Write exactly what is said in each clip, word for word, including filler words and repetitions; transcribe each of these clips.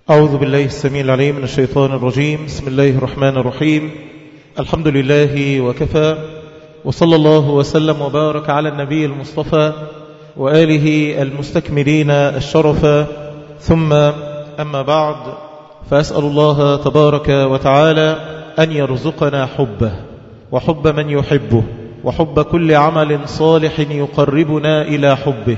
أعوذ بالله السميع العليم من الشيطان الرجيم. بسم الله الرحمن الرحيم. الحمد لله وكفى، وصلى الله وسلم وبارك على النبي المصطفى وآله المستكملين الشرفا، ثم أما بعد، فأسأل الله تبارك وتعالى أن يرزقنا حبه وحب من يحبه وحب كل عمل صالح يقربنا إلى حبه.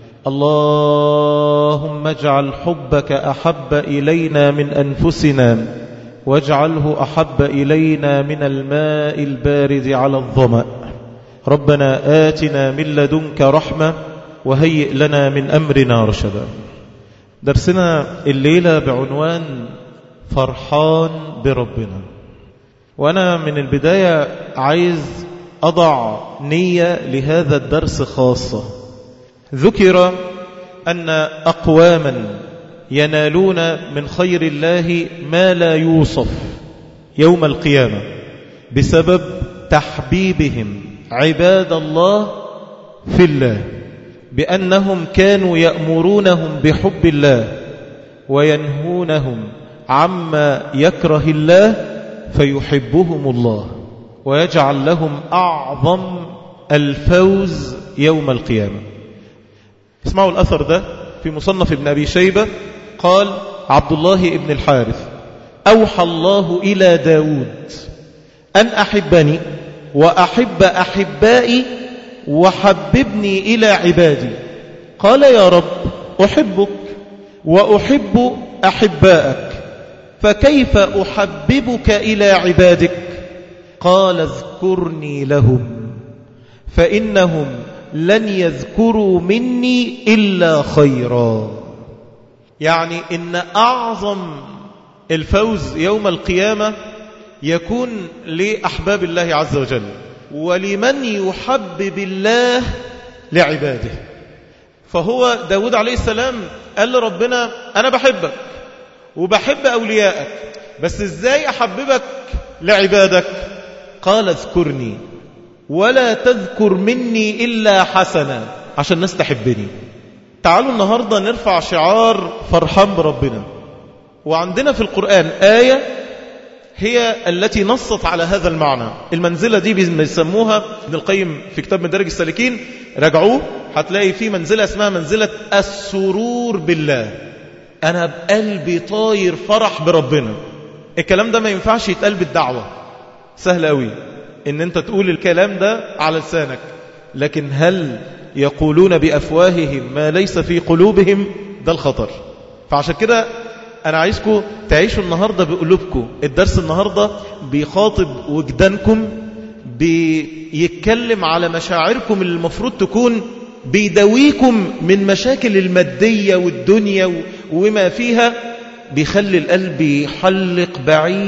اللهم اجعل حبك أحب إلينا من أنفسنا، واجعله أحب إلينا من الماء البارد على الظمأ. ربنا آتنا من لدنك رحمة وهيئ لنا من أمرنا رشدا. درسنا الليلة بعنوان فرحان بربنا. وأنا من البداية عايز أضع نية لهذا الدرس خاصة. ذكر أن أقواما ينالون من خير الله ما لا يوصف يوم القيامة بسبب تحبيبهم عباد الله في الله، بأنهم كانوا يأمرونهم بحب الله وينهونهم عما يكره الله، فيحبهم الله ويجعل لهم أعظم الفوز يوم القيامة. اسمعوا الأثر ده في مصنف ابن أبي شيبة. قال عبد الله ابن الحارث: أوحى الله إلى داود أن أحبني وأحب أحبائي وحببني إلى عبادي. قال: يا رب، أحبك وأحب أحبائك، فكيف أحببك إلى عبادك؟ قال: اذكرني لهم، فإنهم لن يذكروا مني إلا خيرا. يعني إن أعظم الفوز يوم القيامة يكون لأحباب الله عز وجل، ولمن يحبب الله لعباده. فهو داود عليه السلام قال لربنا: أنا بحبك وبحب أوليائك، بس إزاي أحببك لعبادك؟ قال: اذكرني ولا تذكر مني إلا حسنا، عشان الناس تحبني. تعالوا النهاردة نرفع شعار فرحان بربنا. وعندنا في القرآن آية هي التي نصت على هذا المعنى. المنزلة دي بيسموها ابن القيم في كتاب مدارج السالكين، راجعوه هتلاقي فيه منزلة اسمها منزلة السرور بالله. أنا بقلبي طاير فرح بربنا. الكلام ده ما ينفعش يتقال بالدعوة، سهل قوي ان انت تقول الكلام ده على لسانك، لكن هل يقولون بأفواههم ما ليس في قلوبهم؟ ده الخطر. فعشان كده انا عايزكم تعيشوا النهاردة بقلوبكم. الدرس النهاردة بيخاطب وجدانكم، بيتكلم على مشاعركم اللي المفروض تكون بيداويكم من مشاكل المادية والدنيا وما فيها، بيخلي القلب يحلق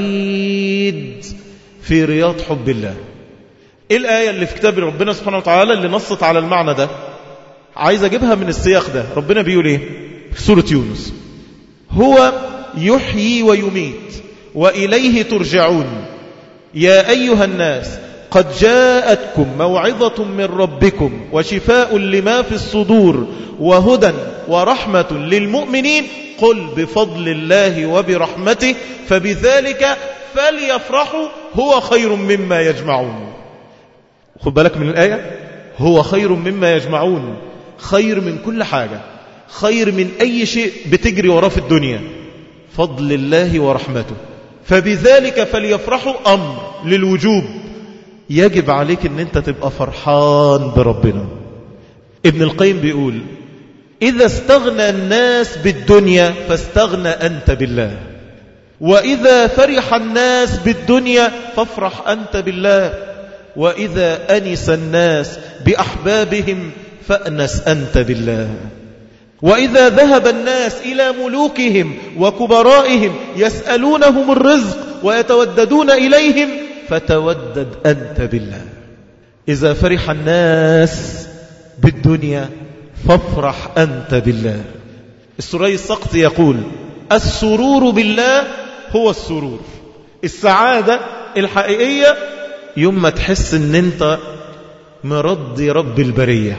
بعيد في رياض حب الله. ايه الآية اللي في كتاب ربنا سبحانه وتعالى اللي نصت على المعنى ده؟ عايز اجيبها من السياق ده. ربنا بيقول ايه في سورة يونس؟ هو يحيي ويميت وإليه ترجعون. يا أيها الناس قد جاءتكم موعظة من ربكم وشفاء لما في الصدور وهدى ورحمة للمؤمنين. قل بفضل الله وبرحمته فبذلك فليفرحوا هو خير مما يجمعون. خد بالك من الآية، هو خير مما يجمعون، خير من كل حاجة، خير من أي شيء بتجري وراه في الدنيا. فضل الله ورحمته فبذلك فليفرحوا، أمر للوجوب. يجب عليك ان انت تبقى فرحان بربنا. ابن القيم بيقول: إذا استغنى الناس بالدنيا فاستغنى أنت بالله، وإذا فرح الناس بالدنيا فافرح أنت بالله، وإذا أنس الناس بأحبابهم فأنس أنت بالله، وإذا ذهب الناس إلى ملوكهم وكبرائهم يسألونهم الرزق ويتوددون إليهم فتودد أنت بالله. إذا فرح الناس بالدنيا فافرح أنت بالله. السوري السقطي يقول: السرور بالله هو السرور. السعادة الحقيقية يوم ما تحس ان انت مرضي رب البرية.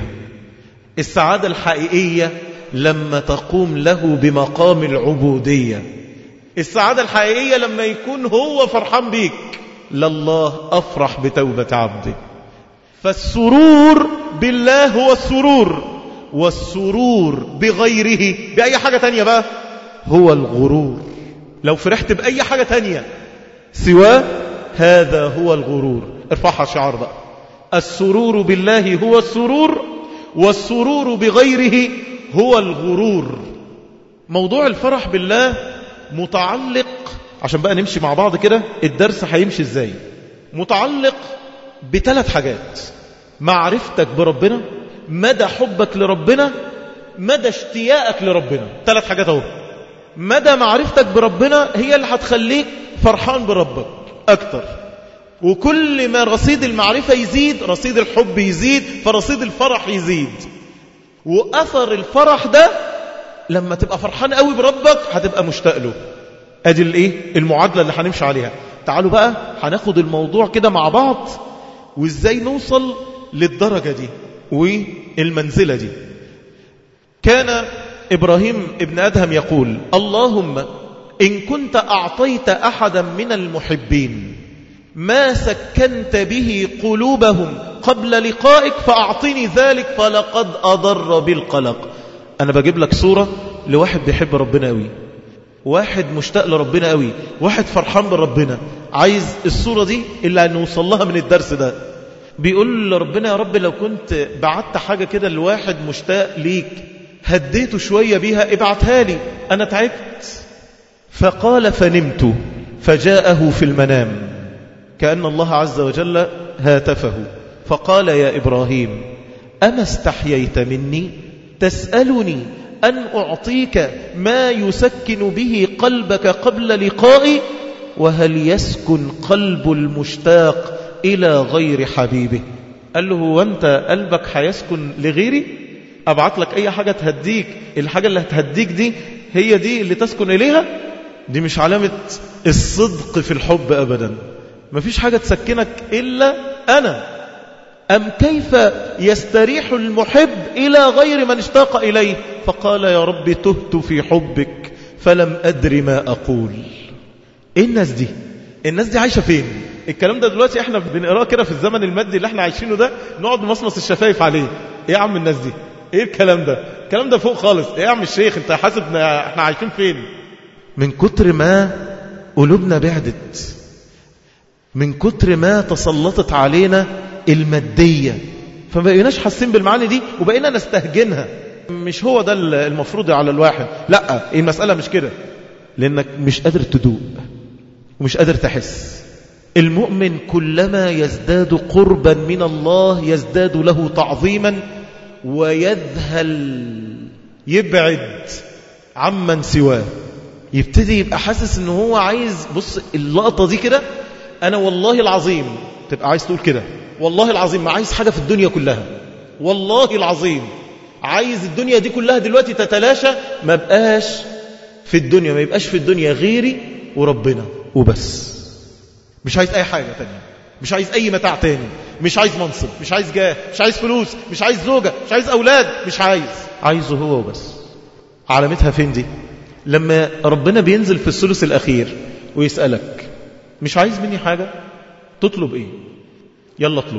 السعادة الحقيقية لما تقوم له بمقام العبودية، السعادة الحقيقية لما يكون هو فرحان بيك. لله أفرح بتوبة عبده. فالسرور بالله هو السرور، والسرور بغيره بأي حاجة تانية بقى هو الغرور. لو فرحت بأي حاجة تانية سواه هذا هو الغرور. ارفعها شعار بقى: السرور بالله هو السرور، والسرور بغيره هو الغرور. موضوع الفرح بالله متعلق، عشان بقى نمشي مع بعض كده الدرس هيمشي ازاي، متعلق بثلاث حاجات: معرفتك بربنا، مدى حبك لربنا، مدى اشتياقك لربنا. ثلاث حاجات اهو. مدى معرفتك بربنا هي اللي هتخليك فرحان بربك اكتر، وكل ما رصيد المعرفة يزيد رصيد الحب يزيد، فرصيد الفرح يزيد. وأثر الفرح ده لما تبقى فرحان قوي بربك هتبقى مشتاق له. ادي الايه المعادلة اللي هنمشي عليها. تعالوا بقى هناخد الموضوع كده مع بعض، وازاي نوصل للدرجة دي والمنزلة دي. كان إبراهيم ابن أدهم يقول: اللهم إن كنت أعطيت أحدا من المحبين ما سكنت به قلوبهم قبل لقائك فأعطني ذلك فلقد أضر بالقلق. أنا بجيب لك صورة لواحد بيحب ربنا قوي، واحد مشتاق لربنا قوي، واحد فرحان بربنا، عايز الصورة دي اللي هنوصل لها من الدرس ده. بيقول لربنا: يا رب لو كنت بعت حاجة كده لواحد مشتاق ليك هديته شوية بيها ابعتها لي، أنا تعبت. فقال: فنمت فجاءه في المنام كأن الله عز وجل هاتفه فقال: يا إبراهيم أما استحييت مني تسألني أن أعطيك ما يسكن به قلبك قبل لقائي؟ وهل يسكن قلب المشتاق إلى غير حبيبه؟ قال له: وانت قلبك هيسكن لغيري؟ أبعت لك أي حاجة تهديك، الحاجة اللي هتهديك دي هي دي اللي تسكن إليها؟ دي مش علامة الصدق في الحب أبدا. مفيش حاجة تسكنك إلا أنا. أم كيف يستريح المحب إلى غير من اشتاق إليه؟ فقال: يا رب تهت في حبك فلم أدري ما أقول. إيه الناس دي؟ الناس دي عايشة فين؟ الكلام ده دلوقتي احنا بنقراه كده في الزمن المادي اللي احنا عايشينه ده، نقعد نمصمص الشفايف عليه. ايه يا عم الناس دي؟ ايه الكلام ده؟ الكلام ده فوق خالص. ايه يا عم الشيخ انت حاسب احنا عايشين فين؟ من كتر ما قلوبنا بعدت، من كتر ما تسلطت علينا المادية، فما بقيناش حاسين بالمعاني دي وبقينا نستهجنها. مش هو ده المفروض على الواحد، لا المسألة مش كده، لأنك مش قادر تدوق ومش قادر تحس. المؤمن كلما يزداد قربا من الله يزداد له تعظيما ويذهل، يبعد عمن سواه، يبتدي يبقى حاسس انه هو عايز. بص اللقطة دي كده، انا والله العظيم تبقى عايز تقول كده: والله العظيم ما عايز حاجة في الدنيا كلها، والله العظيم عايز الدنيا دي كلها دلوقتي تتلاشى، ما بقاش في الدنيا، ما يبقاش في الدنيا غيري وربنا وبس. مش عايز اي حاجة تانية، مش عايز اي متاع تاني، مش عايز منصب، مش عايز جاه، مش عايز فلوس، مش عايز زوجة، مش عايز اولاد، مش عايز، عايزه هو وبس. علامتها فين دي؟ لما ربنا بينزل في الثلث الاخير ويسألك: مش عايز مني حاجة؟ تطلب ايه؟ يلا اطلب.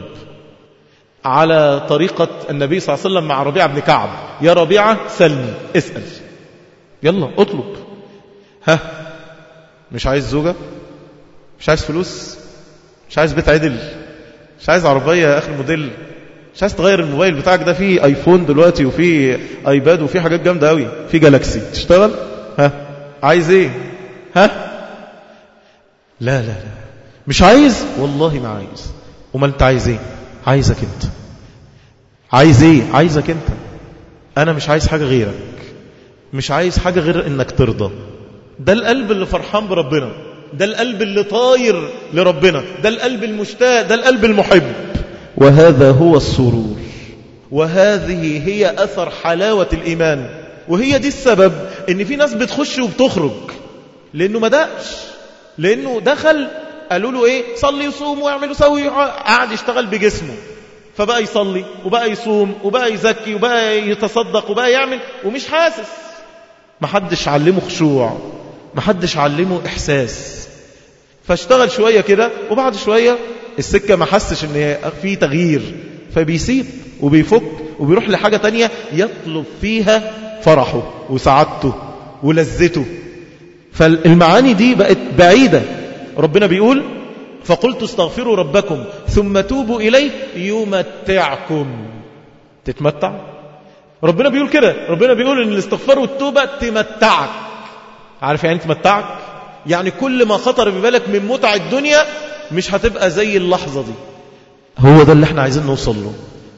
على طريقة النبي صلى الله عليه وسلم مع ربيعة بن كعب: يا ربيعة سلني، اسأل، يلا اطلب. ها، مش عايز زوجة، مش عايز فلوس، مش عايز بيت عدل، مش عايز عربية اخر موديل، مش عايز تغير الموبايل بتاعك ده، فيه ايفون دلوقتي وفيه ايباد وفيه حاجات جامدة قوي، فيه جالاكسي تشتغل. ها، عايز ايه؟ ها، لا لا لا مش عايز، والله ما عايز. وما انت عايز ايه؟ عايزك انت. عايز ايه؟ عايزك انت. انا مش عايز حاجة غيرك، مش عايز حاجة غير انك ترضى. ده القلب اللي فرحان بربنا، ده القلب اللي طاير لربنا، ده القلب المشتاق، ده القلب المحب. وهذا هو السرور، وهذه هي أثر حلاوة الإيمان. وهي دي السبب ان في ناس بتخش وبتخرج، لانه ما دقش، لانه دخل قالوا له ايه؟ صلي وصوم واعمل وسوي، قاعد يشتغل بجسمه، فبقى يصلي وبقى يصوم وبقى يزكي وبقى يتصدق وبقى يعمل ومش حاسس. محدش علمه خشوع، محدش علمه إحساس، فاشتغل شوية كده وبعد شوية السكة ما حسش ان في تغيير، فبيسيب وبيفك وبيروح لحاجة تانية يطلب فيها فرحه وسعادته ولذته. فالمعاني دي بقت بعيدة. ربنا بيقول فقلت استغفروا ربكم ثم توبوا إليه يمتعكم. تتمتع؟ ربنا بيقول كده، ربنا بيقول ان الاستغفار والتوبة تمتعك. عارف يعني تمتعك؟ يعني كل ما خطر ببالك من متع الدنيا مش هتبقى زي اللحظة دي. هو ده اللي احنا عايزين نوصل له.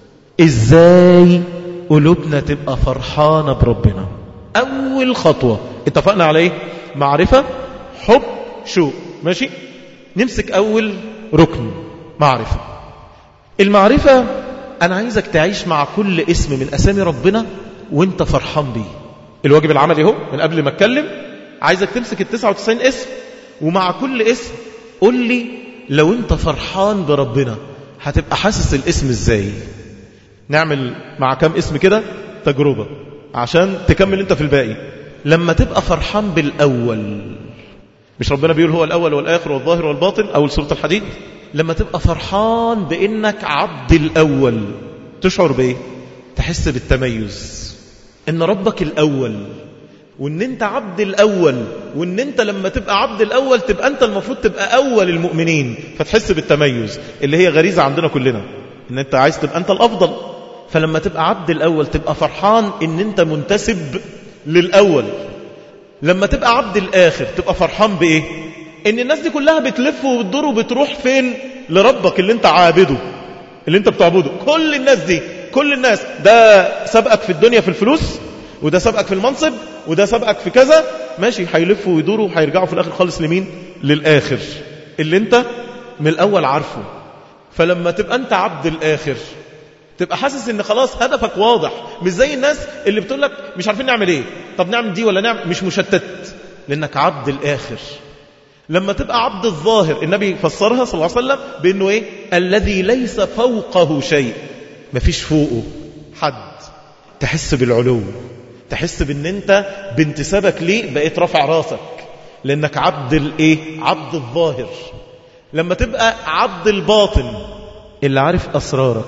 ازاي قلوبنا تبقى فرحانة بربنا؟ اول خطوة اتفقنا عليه معرفة حب شوق، ماشي؟ نمسك اول ركن معرفة. المعرفة انا عايزك تعيش مع كل اسم من اسامي ربنا وانت فرحان بيه. الواجب العملي اهو من قبل ما اتكلم، عايزك تمسك التسعة وتسعين اسم ومع كل اسم قول لي لو انت فرحان بربنا هتبقى حاسس الاسم ازاي. نعمل مع كام اسم كده تجربة عشان تكمل انت في الباقي. لما تبقى فرحان بالأول، مش ربنا بيقول هو الأول والآخر والظاهر والباطن أول سورة الحديد؟ لما تبقى فرحان بأنك عبد الأول تشعر بإيه؟ تحس بالتميز إن ربك الأول وإن أنت عبد الأول، وإن أنت لما تبقى عبد الأول تبقى أنت المفروض تبقى أول المؤمنين، فتحس بالتميز اللي هي غريزة عندنا كلنا إن أنت عايز تبقى أنت الأفضل. فلما تبقى عبد الأول تبقى فرحان إن أنت منتسب للأول. لما تبقى عبد الآخر تبقى فرحان بإيه؟ إن الناس دي كلها بتلف وبتدور وبتروح فين؟ لربك اللي أنت عابده، اللي أنت بتعبده. كل الناس دي، كل الناس، ده سبقك في الدنيا في الفلوس، وده سبقك في المنصب، وده سبقك في كذا، ماشي، هيلفوا ويدوروا وهيرجعوا في الآخر خالص لمين؟ للآخر اللي أنت من الأول عارفه. فلما تبقى أنت عبد الآخر تبقى حاسس ان خلاص هدفك واضح، مش زي الناس اللي بتقول لك مش عارفين نعمل ايه، طب نعمل دي ولا نعمل، مش مشتت لانك عبد الاخر. لما تبقى عبد الظاهر النبي فسرها صلى الله عليه وسلم بانه ايه؟ الذي ليس فوقه شيء، مفيش فوقه حد. تحس بالعلو، تحس بان انت بانتسابك ليه بقيت رافع راسك لانك عبد الايه؟ عبد الظاهر. لما تبقى عبد الباطن اللي عارف اسرارك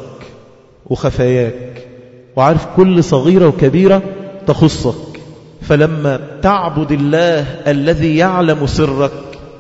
وخفاياك وعارف كل صغيرة وكبيرة تخصك، فلما تعبد الله الذي يعلم سرك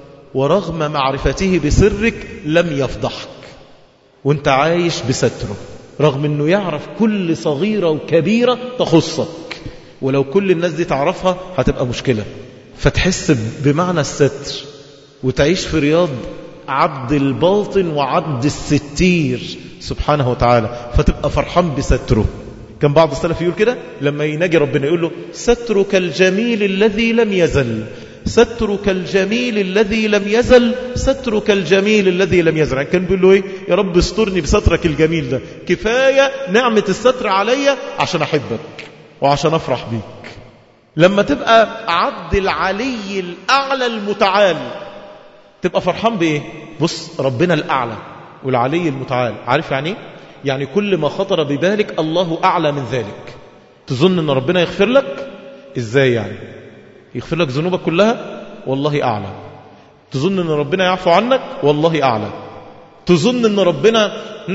ورغم معرفته بسرك لم يفضحك، وانت عايش بستره رغم انه يعرف كل صغيرة وكبيرة تخصك، ولو كل الناس دي تعرفها هتبقى مشكلة. فتحس بمعنى الستر وتعيش في رياض عبد الباطن وعبد الستير سبحانه وتعالى، فتبقى فرحان بستره. كان بعض السلف يقول كده لما يناجي ربنا يقول له سترك الجميل الذي لم يزل، سترك الجميل الذي لم يزل، سترك الجميل الذي لم يزل. يعني كان بيقول له ايه؟ يا رب استرني بسترك الجميل ده، كفاية نعمة الستر عليا عشان أحبك وعشان أفرح بيك. لما تبقى عبد العلي الأعلى المتعال تبقى فرحان بإيه؟ بص، ربنا الأعلى والعلي المتعال، عارف يعني؟ يعني كل ما خطر ببالك الله أعلى من ذلك. تظن أن ربنا يغفر لك؟ إزاي يعني؟ يغفر لك ذنوبك كلها؟ والله أعلى. تظن أن ربنا يعفو عنك؟ والله أعلى. تظن أن ربنا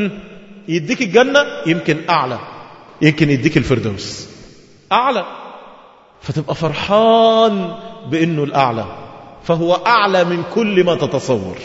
يديك الجنة؟ يمكن أعلى، يمكن يديك الفردوس أعلى. فتبقى فرحان بأنه الأعلى، فهو أعلى من كل ما تتصور،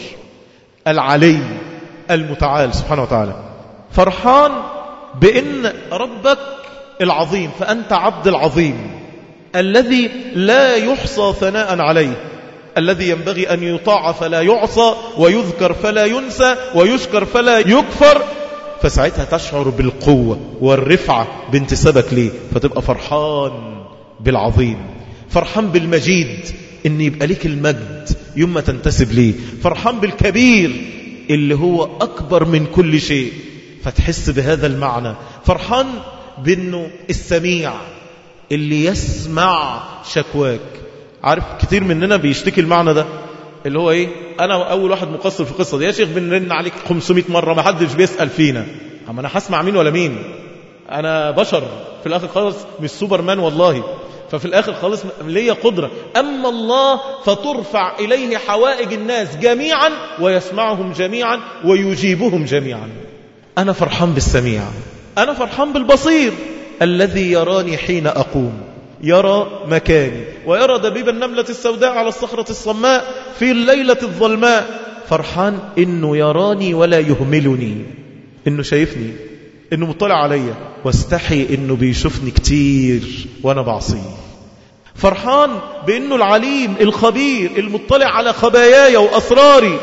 العلي المتعال سبحانه وتعالى. فرحان بأن ربك العظيم، فأنت عبد العظيم الذي لا يحصى ثناء عليه، الذي ينبغي أن يطاع فلا يعصى ويذكر فلا ينسى ويشكر فلا يكفر. فساعتها تشعر بالقوة والرفعة بانتسابك ليه، فتبقى فرحان بالعظيم، فرحان بالمجيد ان يبقى ليك المجد يوم ما تنتسب ليه، فرحان بالكبير اللي هو أكبر من كل شيء، فتحس بهذا المعنى. فرحان بأنه السميع اللي يسمع شكواك. عارف كتير مننا بيشتكي المعنى ده اللي هو ايه؟ انا اول واحد مقصر في القصه دي يا شيخ، بنرن عليك خمسمائة مره ما حدش بيسال فينا. اما انا هسمع مين ولا مين؟ انا بشر في الاخر خالص، مش سوبر مان والله. ففي الآخر خالص ليه قدرة. أما الله فترفع إليه حوائج الناس جميعا ويسمعهم جميعا ويجيبهم جميعا. أنا فرحان بالسميع، أنا فرحان بالبصير الذي يراني حين أقوم، يرى مكاني ويرى دبيب النملة السوداء على الصخرة الصماء في الليلة الظلماء. فرحان إنه يراني ولا يهملني، إنه شايفني، إنه مطلع عليا، واستحي إنه بيشوفني كتير وأنا بعصيه. فرحان بإنه العليم الخبير المطلع على خباياي وأسراري.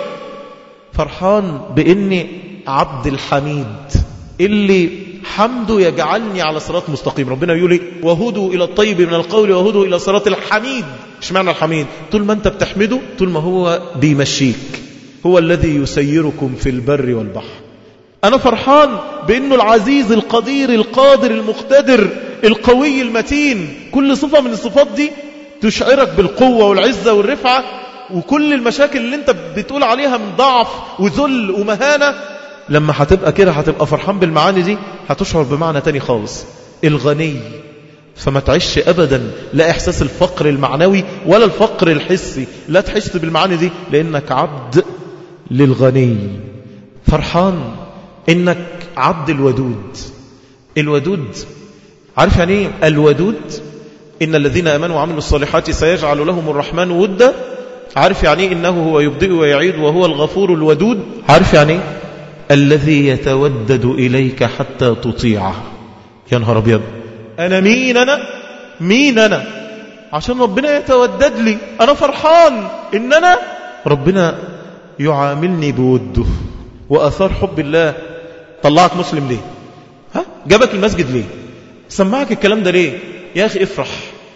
فرحان بإني عبد الحميد اللي حمده يجعلني على صراط مستقيم. ربنا يقول لي وهدوا إلى الطيب من القول وهدوا إلى صراط الحميد. إيش معنى الحميد؟ طول ما أنت بتحمده، طول ما هو بيمشيك، هو الذي يسيركم في البر والبحر. أنا فرحان بأنه العزيز القدير القادر المقتدر القوي المتين. كل صفة من الصفات دي تشعرك بالقوة والعزة والرفعة، وكل المشاكل اللي انت بتقول عليها من ضعف وذل ومهانة، لما هتبقى كده هتبقى فرحان بالمعاني دي، هتشعر بمعنى تاني خالص، الغني. فما تعيش أبدا لا إحساس الفقر المعنوي ولا الفقر الحسي، لا تحس بالمعاني دي لأنك عبد للغني. فرحان إنك عبد الودود. الودود عارف يعني ايه الودود؟ إن الذين آمنوا وعملوا الصالحات سيجعل لهم الرحمن ودا. عارف يعني ايه إنه هو يبدئ ويعيد وهو الغفور الودود؟ عارف يعني ايه الذي يتودد إليك حتى تطيعه. يا نهار أبيض، أنا مين أنا مين أنا عشان ربنا يتودد لي؟ أنا فرحان إن أنا ربنا يعاملني بوده وأثار حب الله. طلعك مسلم ليه؟ ها؟ جابك المسجد ليه؟ سمعك الكلام ده ليه؟ يا أخي افرح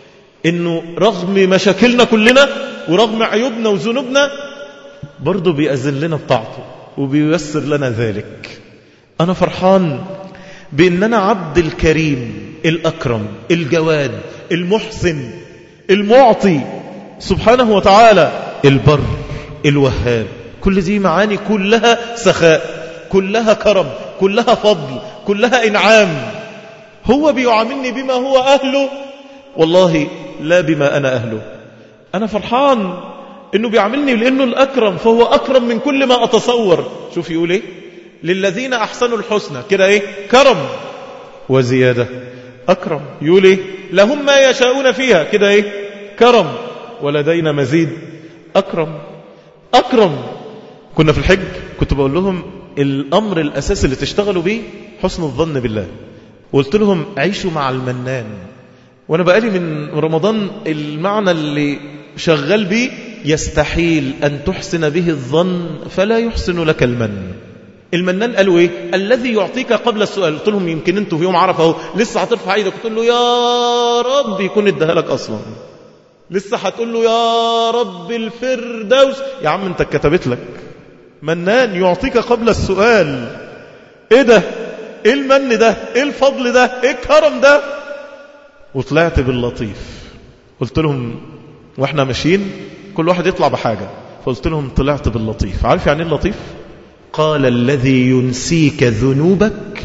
إنه رغم مشاكلنا كلنا ورغم عيوبنا وذنوبنا برضو بيأذن لنا بطاعته وبييسر لنا ذلك. أنا فرحان بأننا عبد الكريم الأكرم الجواد المحسن المعطي سبحانه وتعالى، البر الوهاب. كل دي معاني كلها سخاء، كلها كرم، كلها فضل، كلها إنعام. هو بيعاملني بما هو أهله، والله لا بما أنا أهله. أنا فرحان إنه بيعاملني لأنه الأكرم، فهو أكرم من كل ما أتصور. شوف يقول إيه؟ للذين أحسنوا الحسنى، كده إيه؟ كرم وزيادة. أكرم. يقول إيه؟ لهم ما يشاءون فيها، كده إيه؟ كرم ولدينا مزيد. أكرم أكرم. كنا في الحج كنت بقول لهم الأمر الأساسي اللي تشتغلوا به حسن الظن بالله. قلت لهم عيشوا مع المنان. وأنا بقالي من رمضان المعنى اللي شغال به يستحيل أن تحسن به الظن فلا يحسن لك المن. المنان قالوا إيه؟ الذي يعطيك قبل السؤال. قلت لهم يمكن أنتوا في يوم عرفة اهو لسه هترفع ايدك وتقول له يا رب يكون اداها لك أصلا، لسه هتقول له يا رب الفردوس. يا عم أنت كتبت لك. منان يعطيك قبل السؤال. إيه ده؟ إيه المن ده؟ إيه الفضل ده؟ إيه الكرم ده؟ وطلعت باللطيف. قلت لهم وإحنا ماشيين كل واحد يطلع بحاجة، فقلت لهم طلعت باللطيف. عارف يعني اللطيف؟ قال الذي ينسيك ذنوبك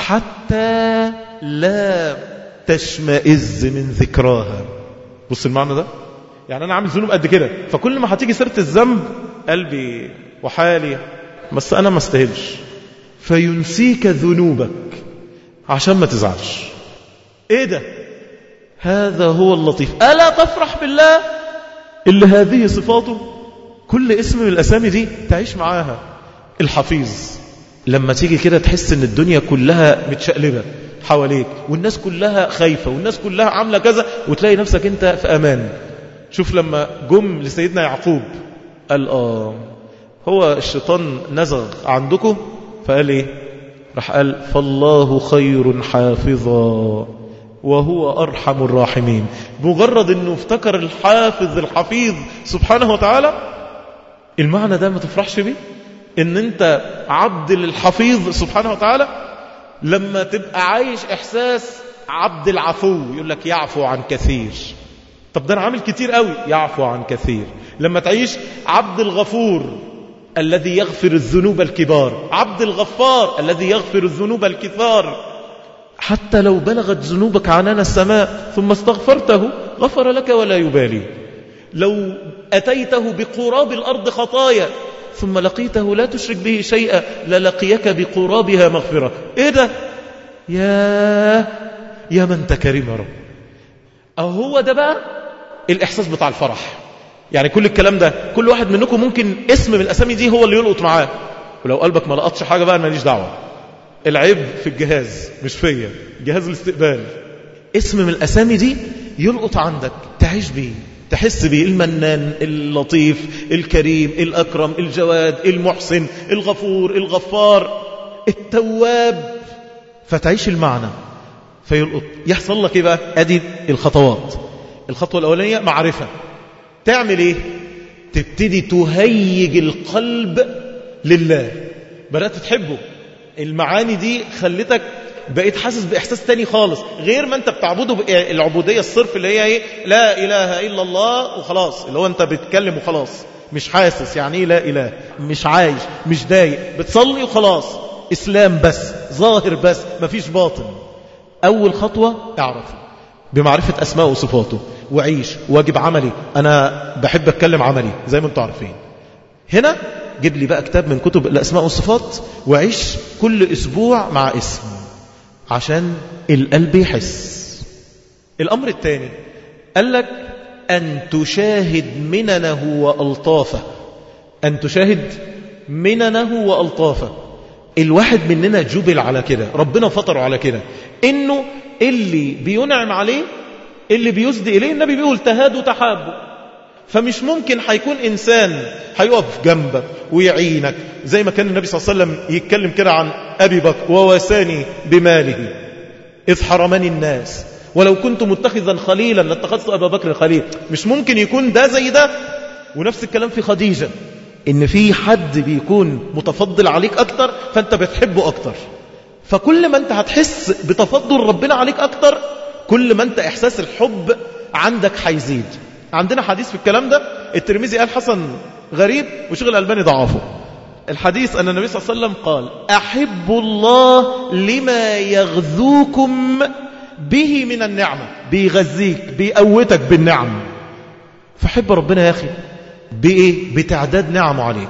حتى لا تشمئز من ذكراها. بص المعنى ده، يعني أنا عامل ذنوب قد كده، فكل ما هتيجي سيرة الذنب قلبي وحالي بس أنا ما استاهلش، فينسيك ذنوبك عشان ما تزعلش. إيه ده؟ هذا هو اللطيف. ألا تفرح بالله اللي هذه صفاته؟ كل اسم من الأسامي دي تعيش معاها. الحفيظ، لما تيجي كده تحس ان الدنيا كلها متشقلبة حواليك والناس كلها خايفة والناس كلها عاملة كذا، وتلاقي نفسك انت في امان. شوف لما جم لسيدنا يعقوب قال اه هو الشيطان نزغ عندكم، فقال ايه؟ راح قال فالله خير حافظا وهو أرحم الراحمين. مجرد انه افتكر الحافظ الحفيظ سبحانه وتعالى، المعنى ده ما تفرحش بيه؟ ان انت عبد للحفيظ سبحانه وتعالى. لما تبقى عايش احساس عبد العفو، يقول لك يعفو عن كثير. طب ده انا عامل كتير قوي، يعفو عن كثير. لما تعيش عبد الغفور الذي يغفر الذنوب الكبار، عبد الغفار الذي يغفر الذنوب الكثار، حتى لو بلغت ذنوبك عنان السماء ثم استغفرته غفر لك ولا يبالي. لو أتيته بقراب الأرض خطايا ثم لقيته لا تشرك به شيئا للقيك بقرابها مغفرة. إيه ده؟ يا يا من تكرم يا رب. أهو ده بقى الإحساس بتاع الفرح. يعني كل الكلام ده كل واحد منكم ممكن اسم من الأسامي دي هو اللي يلقط معاه، ولو قلبك ما لقطش حاجة بقى ماليش دعوة، العيب في الجهاز مش فيا، جهاز الاستقبال. اسم من الأسامي دي يلقط عندك، تعيش بيه، تحس بيه، المنان، اللطيف، الكريم، الأكرم، الجواد، المحسن، الغفور، الغفار، التواب، فتعيش المعنى فيلقط. يحصل لك ايه بقى؟ ادي الخطوات. الخطوة الأولانية معرفة. تعمل ايه؟ تبتدي تهيج القلب لله، بدأت تحبه. المعاني دي خلتك بقيت حاسس بإحساس تاني خالص غير ما انت بتعبده. العبودية الصرف اللي هي ايه؟ لا إله إلا الله وخلاص، اللي هو انت بتكلم وخلاص، مش حاسس يعني ايه لا إله، مش عايش، مش دايق، بتصلي وخلاص، إسلام بس، ظاهر بس، مفيش باطن. أول خطوة اعرف بمعرفة أسماء وصفاته وعيش واجب عملي. أنا بحب أتكلم عملي زي ما انتم عارفين. هنا جيب لي بقى كتاب من كتب الأسماء والصفات وعيش كل أسبوع مع اسم عشان القلب يحس. الأمر الثاني قال لك أن تشاهد مننه وألطافه. أن تشاهد مننه وألطافه. الواحد مننا جبل على كده، ربنا فطره على كده، إنه اللي بينعم عليه اللي بيسدي إليه، النبي بيقول تهادوا تحابوا. فمش ممكن هيكون إنسان هيقف جنبك ويعينك زي ما كان النبي صلى الله عليه وسلم يتكلم كده عن أبي بكر وواساني بماله إذ حرمني الناس ولو كنت متخذا خليلا لاتخذت أبا بكر خليل. مش ممكن يكون ده زي ده. ونفس الكلام في خديجة، إن في حد بيكون متفضل عليك أكتر فأنت بتحبه أكتر. فكل ما أنت هتحس بتفضل ربنا عليك أكتر كل ما أنت إحساس الحب عندك هيزيد. عندنا حديث في الكلام ده، الترمذي قال حسن غريب وشيخ الألباني ضعفه. الحديث أن النبي صلى الله عليه وسلم قال أحب الله لما يغذوكم به من النعمة. بيغذيك بيقوتك بالنعم. فحب ربنا يا أخي بإيه؟ بتعداد نعمه عليك.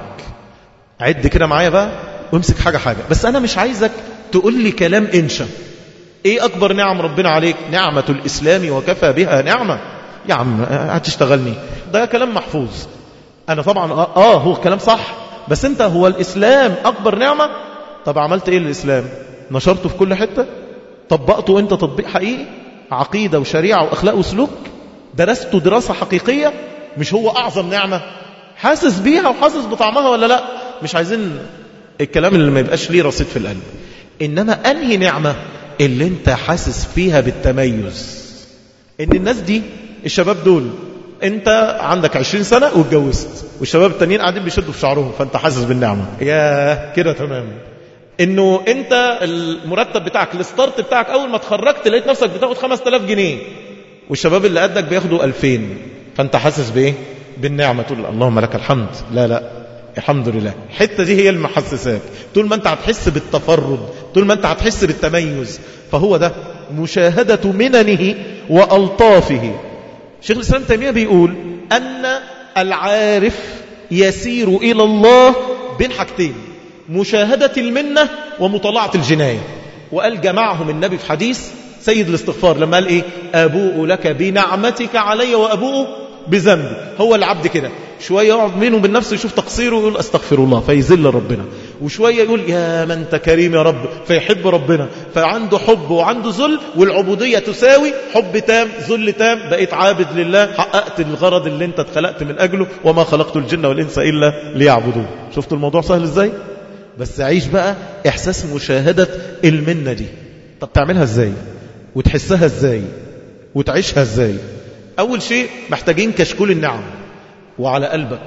عد كده معايا بقى وامسك حاجة حاجة. بس أنا مش عايزك تقول لي كلام إنشا. إيه أكبر نعم ربنا عليك؟ نعمة الإسلام وكفى بها نعمة. يا عم هتشتغلني، ده كلام محفوظ. أنا طبعا آه, آه هو كلام صح، بس أنت هو الإسلام أكبر نعمة؟ طب عملت إيه للإسلام؟ نشرته في كل حتة؟ طبقته أنت تطبيق حقيقي؟ عقيدة وشريعة وأخلاق وسلوك؟ درسته دراسة حقيقية؟ مش هو أعظم نعمة؟ حاسس بيها وحاسس بطعمها ولا لا؟ مش عايزين الكلام اللي ما يبقاش ليه رصيد في القلب. إنما أنهي نعمة اللي أنت حاسس فيها بالتميز؟ إن الناس دي الشباب دول أنت عندك عشرين سنة واتجوزت والشباب التانيين قاعدين بيشدوا في شعرهم فأنت حاسس بالنعمة. يا كده تمام. إنه أنت المرتب بتاعك الستارت بتاعك أول ما تخرجت لقيت نفسك بتاخد خمسة آلاف جنيه والشباب اللي قدك بياخدوا ألفين فأنت حاسس بإيه؟ بالنعمة. تقول اللهم لك الحمد. لا لا الحمد لله. الحتة دي هي اللي محسساك. طول ما أنت هتحس بالتفرد، طول ما أنت هتحس بالتميز، فهو ده مشاهدة مننه وألطافه. شيخ الإسلام تيمية بيقول أن العارف يسير إلى الله بين حاجتين: مشاهدة المنة ومطالعة الجناية. وقال جمعهم النبي في حديث سيد الاستغفار لما قال إيه؟ أبوء لك بنعمتك علي وأبوء بذنبي. هو العبد كده شوية يقعد منه بالنفس يشوف تقصيره ويقول أستغفر الله فيذل ربنا، وشوية يقول يا من أنت كريم يا رب فيحب ربنا، فعنده حب وعنده ذل، والعبودية تساوي حب تام ذل تام. بقيت عابد لله، حققت الغرض اللي انت اتخلقت من أجله، وما خلقت الجن والإنس إلا ليعبدون. شفتوا الموضوع سهل ازاي؟ بس عيش بقى إحساس مشاهدة المنة دي. طب تعملها ازاي وتحسها ازاي وتعيشها ازاي؟ أول شيء محتاجين كشكول النعم وعلى قلبك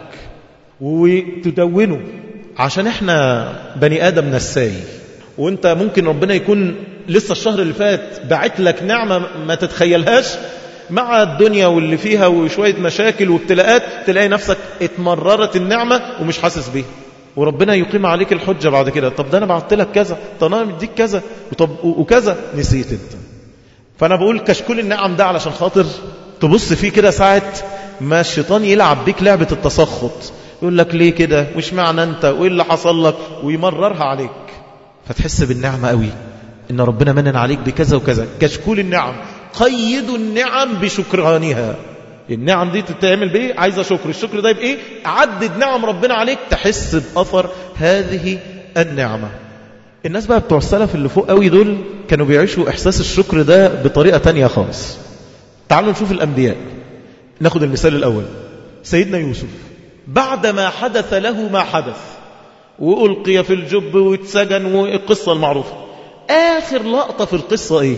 وتدونه، عشان احنا بني آدم نساي. وانت ممكن ربنا يكون لسه الشهر اللي فات بعت لك نعمة ما تتخيلهاش، مع الدنيا واللي فيها وشوية مشاكل وابتلاءات تلاقي نفسك اتمررت النعمة ومش حاسس بيها، وربنا يقيم عليك الحجة بعد كده. طب ده أنا بعت لك كذا، طب أنا مديك كذا، وطب وكذا، نسيت انت. فأنا بقول كشكول النعم ده علشان خاطر تبص فيه كده ساعة ما الشيطان يلعب بيك لعبة التسخط، يقول لك ليه كده وش معنى انت وايه اللي حصل لك ويمررها عليك، فتحس بالنعمة قوي ان ربنا منن عليك بكذا وكذا. كشكول النعم، قيدوا النعم بشكرانها. النعم دي تتعمل بايه؟ عايزة شكر. الشكر ده بايه؟ عدد نعم ربنا عليك تحس بأثر هذه النعمة. الناس بقى بتوع السلف اللي فوق قوي دول كانوا بيعيشوا إحساس الشكر ده بطريقة تانية خالص. تعالوا نشوف الأنبياء. ناخد المثال الأول، سيدنا يوسف بعدما حدث له ما حدث وألقي في الجب واتسجن والقصة المعروفة، آخر لقطة في القصة إيه؟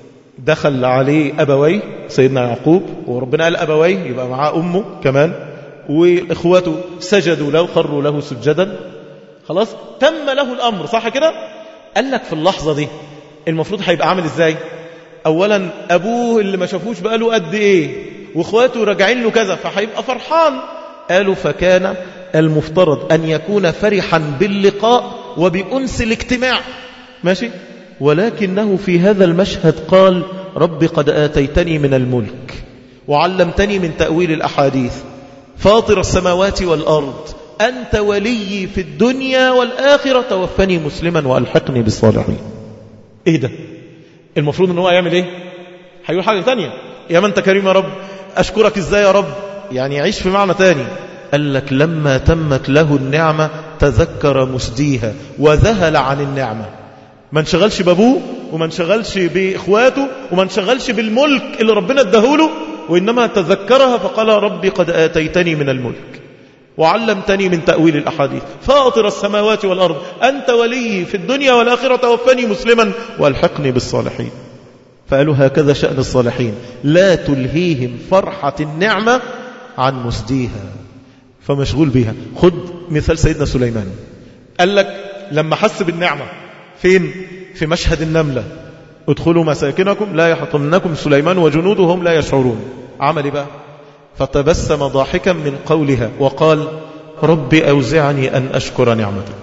دخل عليه أبوي سيدنا يعقوب، وربنا قال أبوي يبقى معاه أمه كمان، وإخواته سجدوا له خروا له سجدا، خلاص تم له الأمر، صح كده؟ قال لك في اللحظة دي المفروض هيبقى عامل إزاي؟ أولا أبوه اللي ما شافوش بقاله قد إيه وإخواته راجعين له كذا، فهيبقى فرحان. قالوا فكان المفترض أن يكون فرحا باللقاء وبأنس الاجتماع، ماشي؟ ولكنه في هذا المشهد قال رب قد آتيتني من الملك وعلمتني من تأويل الأحاديث فاطر السماوات والأرض أنت ولي في الدنيا والآخرة توفني مسلما وألحقني بالصالحين. إيه ده؟ المفروض أنه يعمل إيه؟ هيقول حاجة تانية، يا من أنت كريم يا رب، أشكرك إزاي يا رب؟ يعني يعيش في معنى تاني. قال لك لما تمت له النعمة تذكر مسديها وذهل عن النعمة، ما انشغلش بابوه وما انشغلش بإخواته وما انشغلش بالملك اللي ربنا اداهوله، وإنما تذكرها فقال ربي قد آتيتني من الملك وعلمتني من تأويل الأحاديث فاطر السماوات والأرض أنت ولي في الدنيا والآخرة توفني مسلما وألحقني بالصالحين. فقالوا هكذا شأن الصالحين لا تلهيهم فرحة النعمة عن مسديها، فمشغول بها. خد مثال سيدنا سليمان، قال لك لما حس بالنعمة فين؟ في مشهد النملة، ادخلوا مساكنكم لا يحطمنكم سليمان وجنوده هم لا يشعرون. عمل بقى فتبسم ضاحكا من قولها وقال ربي أوزعني أن أشكر نعمتك.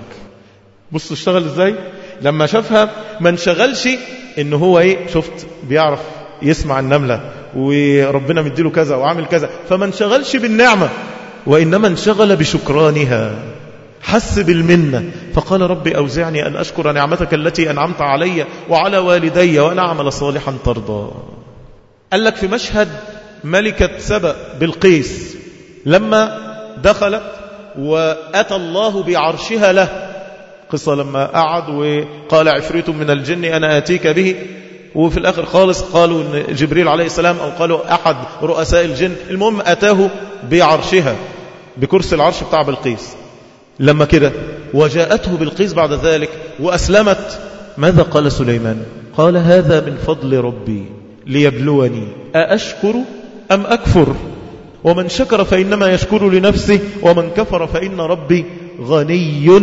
بص اشتغل ازاي لما شافها، ما انشغلش ان هو ايه، شفت بيعرف يسمع النملة وربنا مديله كذا وعامل كذا، فما انشغلش بالنعمة وإنما انشغل بشكرانها، حس بالمنة فقال ربي أوزعني أن أشكر نعمتك التي أنعمت علي وعلى والدي وأن أعمل صالحا ترضى. قال لك في مشهد ملكة سبأ بالقيس لما دخلت وأتى الله بعرشها له، قصة لما قعد وقال عفريت من الجن أنا آتيك به، وفي الآخر خالص قالوا إن جبريل عليه السلام أو قالوا أحد رؤساء الجن، المهم أتاه بعرشها بكرسي العرش بتاع بالقيس. لما كده وجاءته بالقيس بعد ذلك وأسلمت، ماذا قال سليمان؟ قال هذا من فضل ربي ليبلوني أأشكر أم أكفر ومن شكر فإنما يشكر لنفسه ومن كفر فإن ربي غني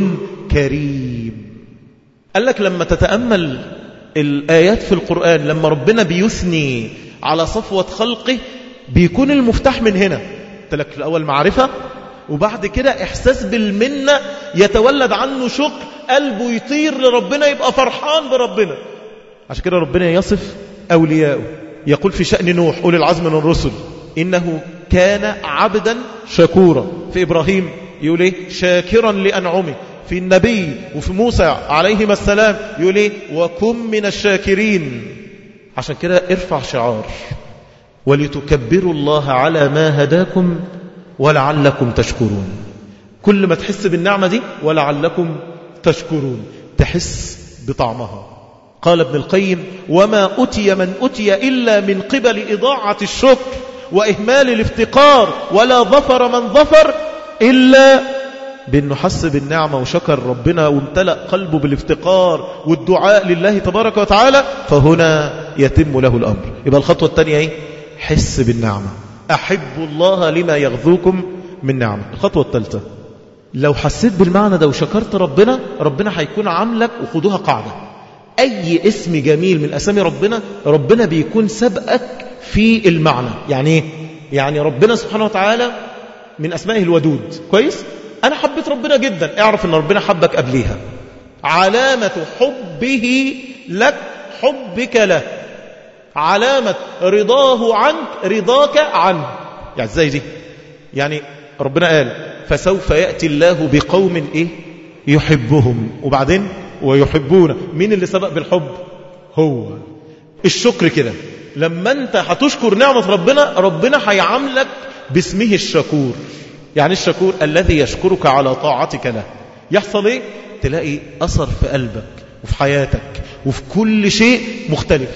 كريم. قال لك لما تتأمل الآيات في القرآن لما ربنا بيثني على صفوة خلقه بيكون المفتاح من هنا. قلت لك الأول معرفة، وبعد كده إحساس بالمنة يتولد عنه شكر، قلبه يطير لربنا يبقى فرحان بربنا. عشان كده ربنا يصف أولياءه، يقول في شأن نوح أولي العزم من الرسل إنه كان عبدا شكورا. في إبراهيم يقول إيه؟ شاكرا لأنعمه. في النبي وفي موسى عليهما السلام يقول إيه؟ وكن من الشاكرين. عشان كده ارفع شعار ولتكبروا الله على ما هداكم ولعلكم تشكرون. كل ما تحس بالنعمة دي ولعلكم تشكرون تحس بطعمها. قال ابن القيم وما أتي من أتي إلا من قبل إضاعة الشكر وإهمال الافتقار، ولا ظفر من ظفر إلا بأنه حس بالنعمة وشكر ربنا وامتلأ قلبه بالافتقار والدعاء لله تبارك وتعالى، فهنا يتم له الأمر. يبقى الخطوة الثانية ايه؟ حس بالنعمة، أحبوا الله لما يغذوكم من نعمة. الخطوة الثالثة لو حسيت بالمعنى ده وشكرت ربنا، ربنا هيكون عاملك، وخدوها قاعدة، أي اسم جميل من أسامي ربنا ربنا بيكون سبقك في المعنى. يعني ايه؟ يعني ربنا سبحانه وتعالى من أسمائه الودود، كويس؟ أنا حبيت ربنا جدا، اعرف أن ربنا حبك قبليها. علامة حبه لك حبك له. علامة رضاه عنك رضاك عنه. يعني ازاي دي؟ يعني ربنا قال فسوف يأتي الله بقوم إيه؟ يحبهم، وبعدين ويحبون. مين اللي سبق بالحب؟ هو. الشكر كده، لما انت هتشكر نعمة ربنا، ربنا هيعاملك باسمه الشكور. يعني الشكور الذي يشكرك على طاعتك له. يحصل ايه؟ تلاقي أثر في قلبك وفي حياتك وفي كل شيء مختلف.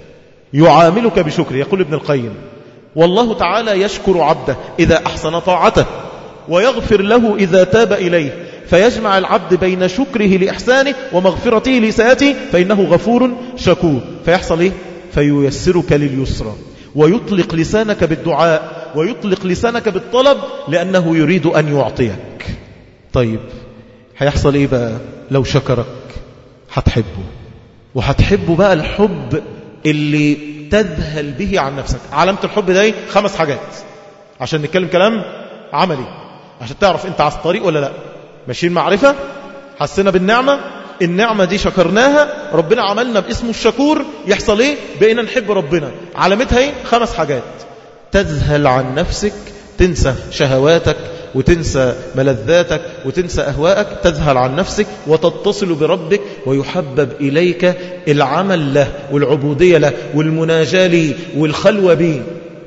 يعاملك بشكر. يقول ابن القيم والله تعالى يشكر عبده إذا أحسن طاعته، ويغفر له إذا تاب إليه، فيجمع العبد بين شكره لإحسانه ومغفرته لسيئاته، فإنه غفور شكور. فيحصل إيه؟ فييسرك لليسرى، ويطلق لسانك بالدعاء، ويطلق لسانك بالطلب، لأنه يريد أن يعطيك. طيب هيحصل إيه بقى لو شكرك؟ هتحبه، وهتحبه بقى الحب اللي تذهل به عن نفسك. علامة الحب ده إيه؟ خمس حاجات، عشان نتكلم كلام عملي، عشان تعرف انت على الطريق ولا لا. ماشيين معرفة، حسنا بالنعمة، النعمة دي شكرناها، ربنا عملنا باسمه الشكور. يحصل ايه؟ بقينا نحب ربنا. علامتها ايه؟ خمس حاجات. تذهل عن نفسك، تنسى شهواتك وتنسى ملذاتك وتنسى أهواءك، تذهل عن نفسك وتتصل بربك، ويحبب إليك العمل له والعبودية له والمناجاة له والخلوة به،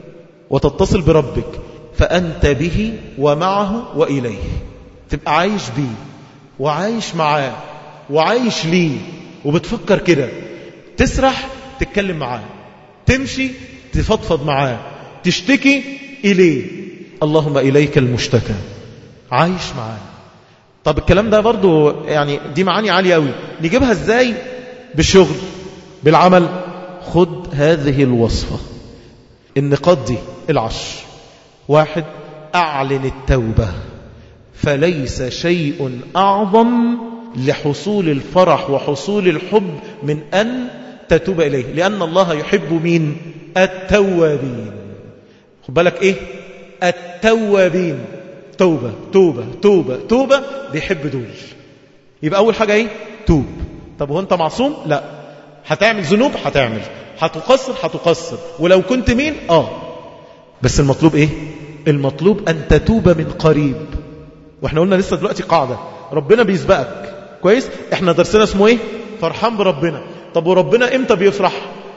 وتتصل بربك، فأنت به ومعه وإليه. تبقى عايش بيه وعايش معاه وعايش ليه، وبتفكر كده، تسرح تتكلم معاه، تمشي تفضفض معاه، تشتكي إليه. اللهم إليك المشتكى. عايش معاه. طب الكلام ده برضو يعني دي معاني عالية قوي، نجيبها ازاي؟ بالشغل، بالعمل. خد هذه الوصفة، النقاط دي العشر. واحد، أعلن التوبة، فليس شيء أعظم لحصول الفرح وحصول الحب من أن تتوب إليه، لأن الله يحب مين؟ التوابين. خد بالك إيه؟ التوابين. توبة توبة توبة توبة، بيحب دول. يبقى أول حاجة إيه؟ توب. طب هو أنت معصوم؟ لا. هتعمل ذنوب؟ هتعمل. هتقصر؟ هتقصر. ولو كنت مين؟ آه بس المطلوب إيه؟ المطلوب أن تتوب من قريب. وإحنا قلنا لسه دلوقتي قاعدة، ربنا بيسبقك كويس. إحنا درسنا اسمه إيه؟ فرحان بربنا. طب وربنا إمتى بيفرح؟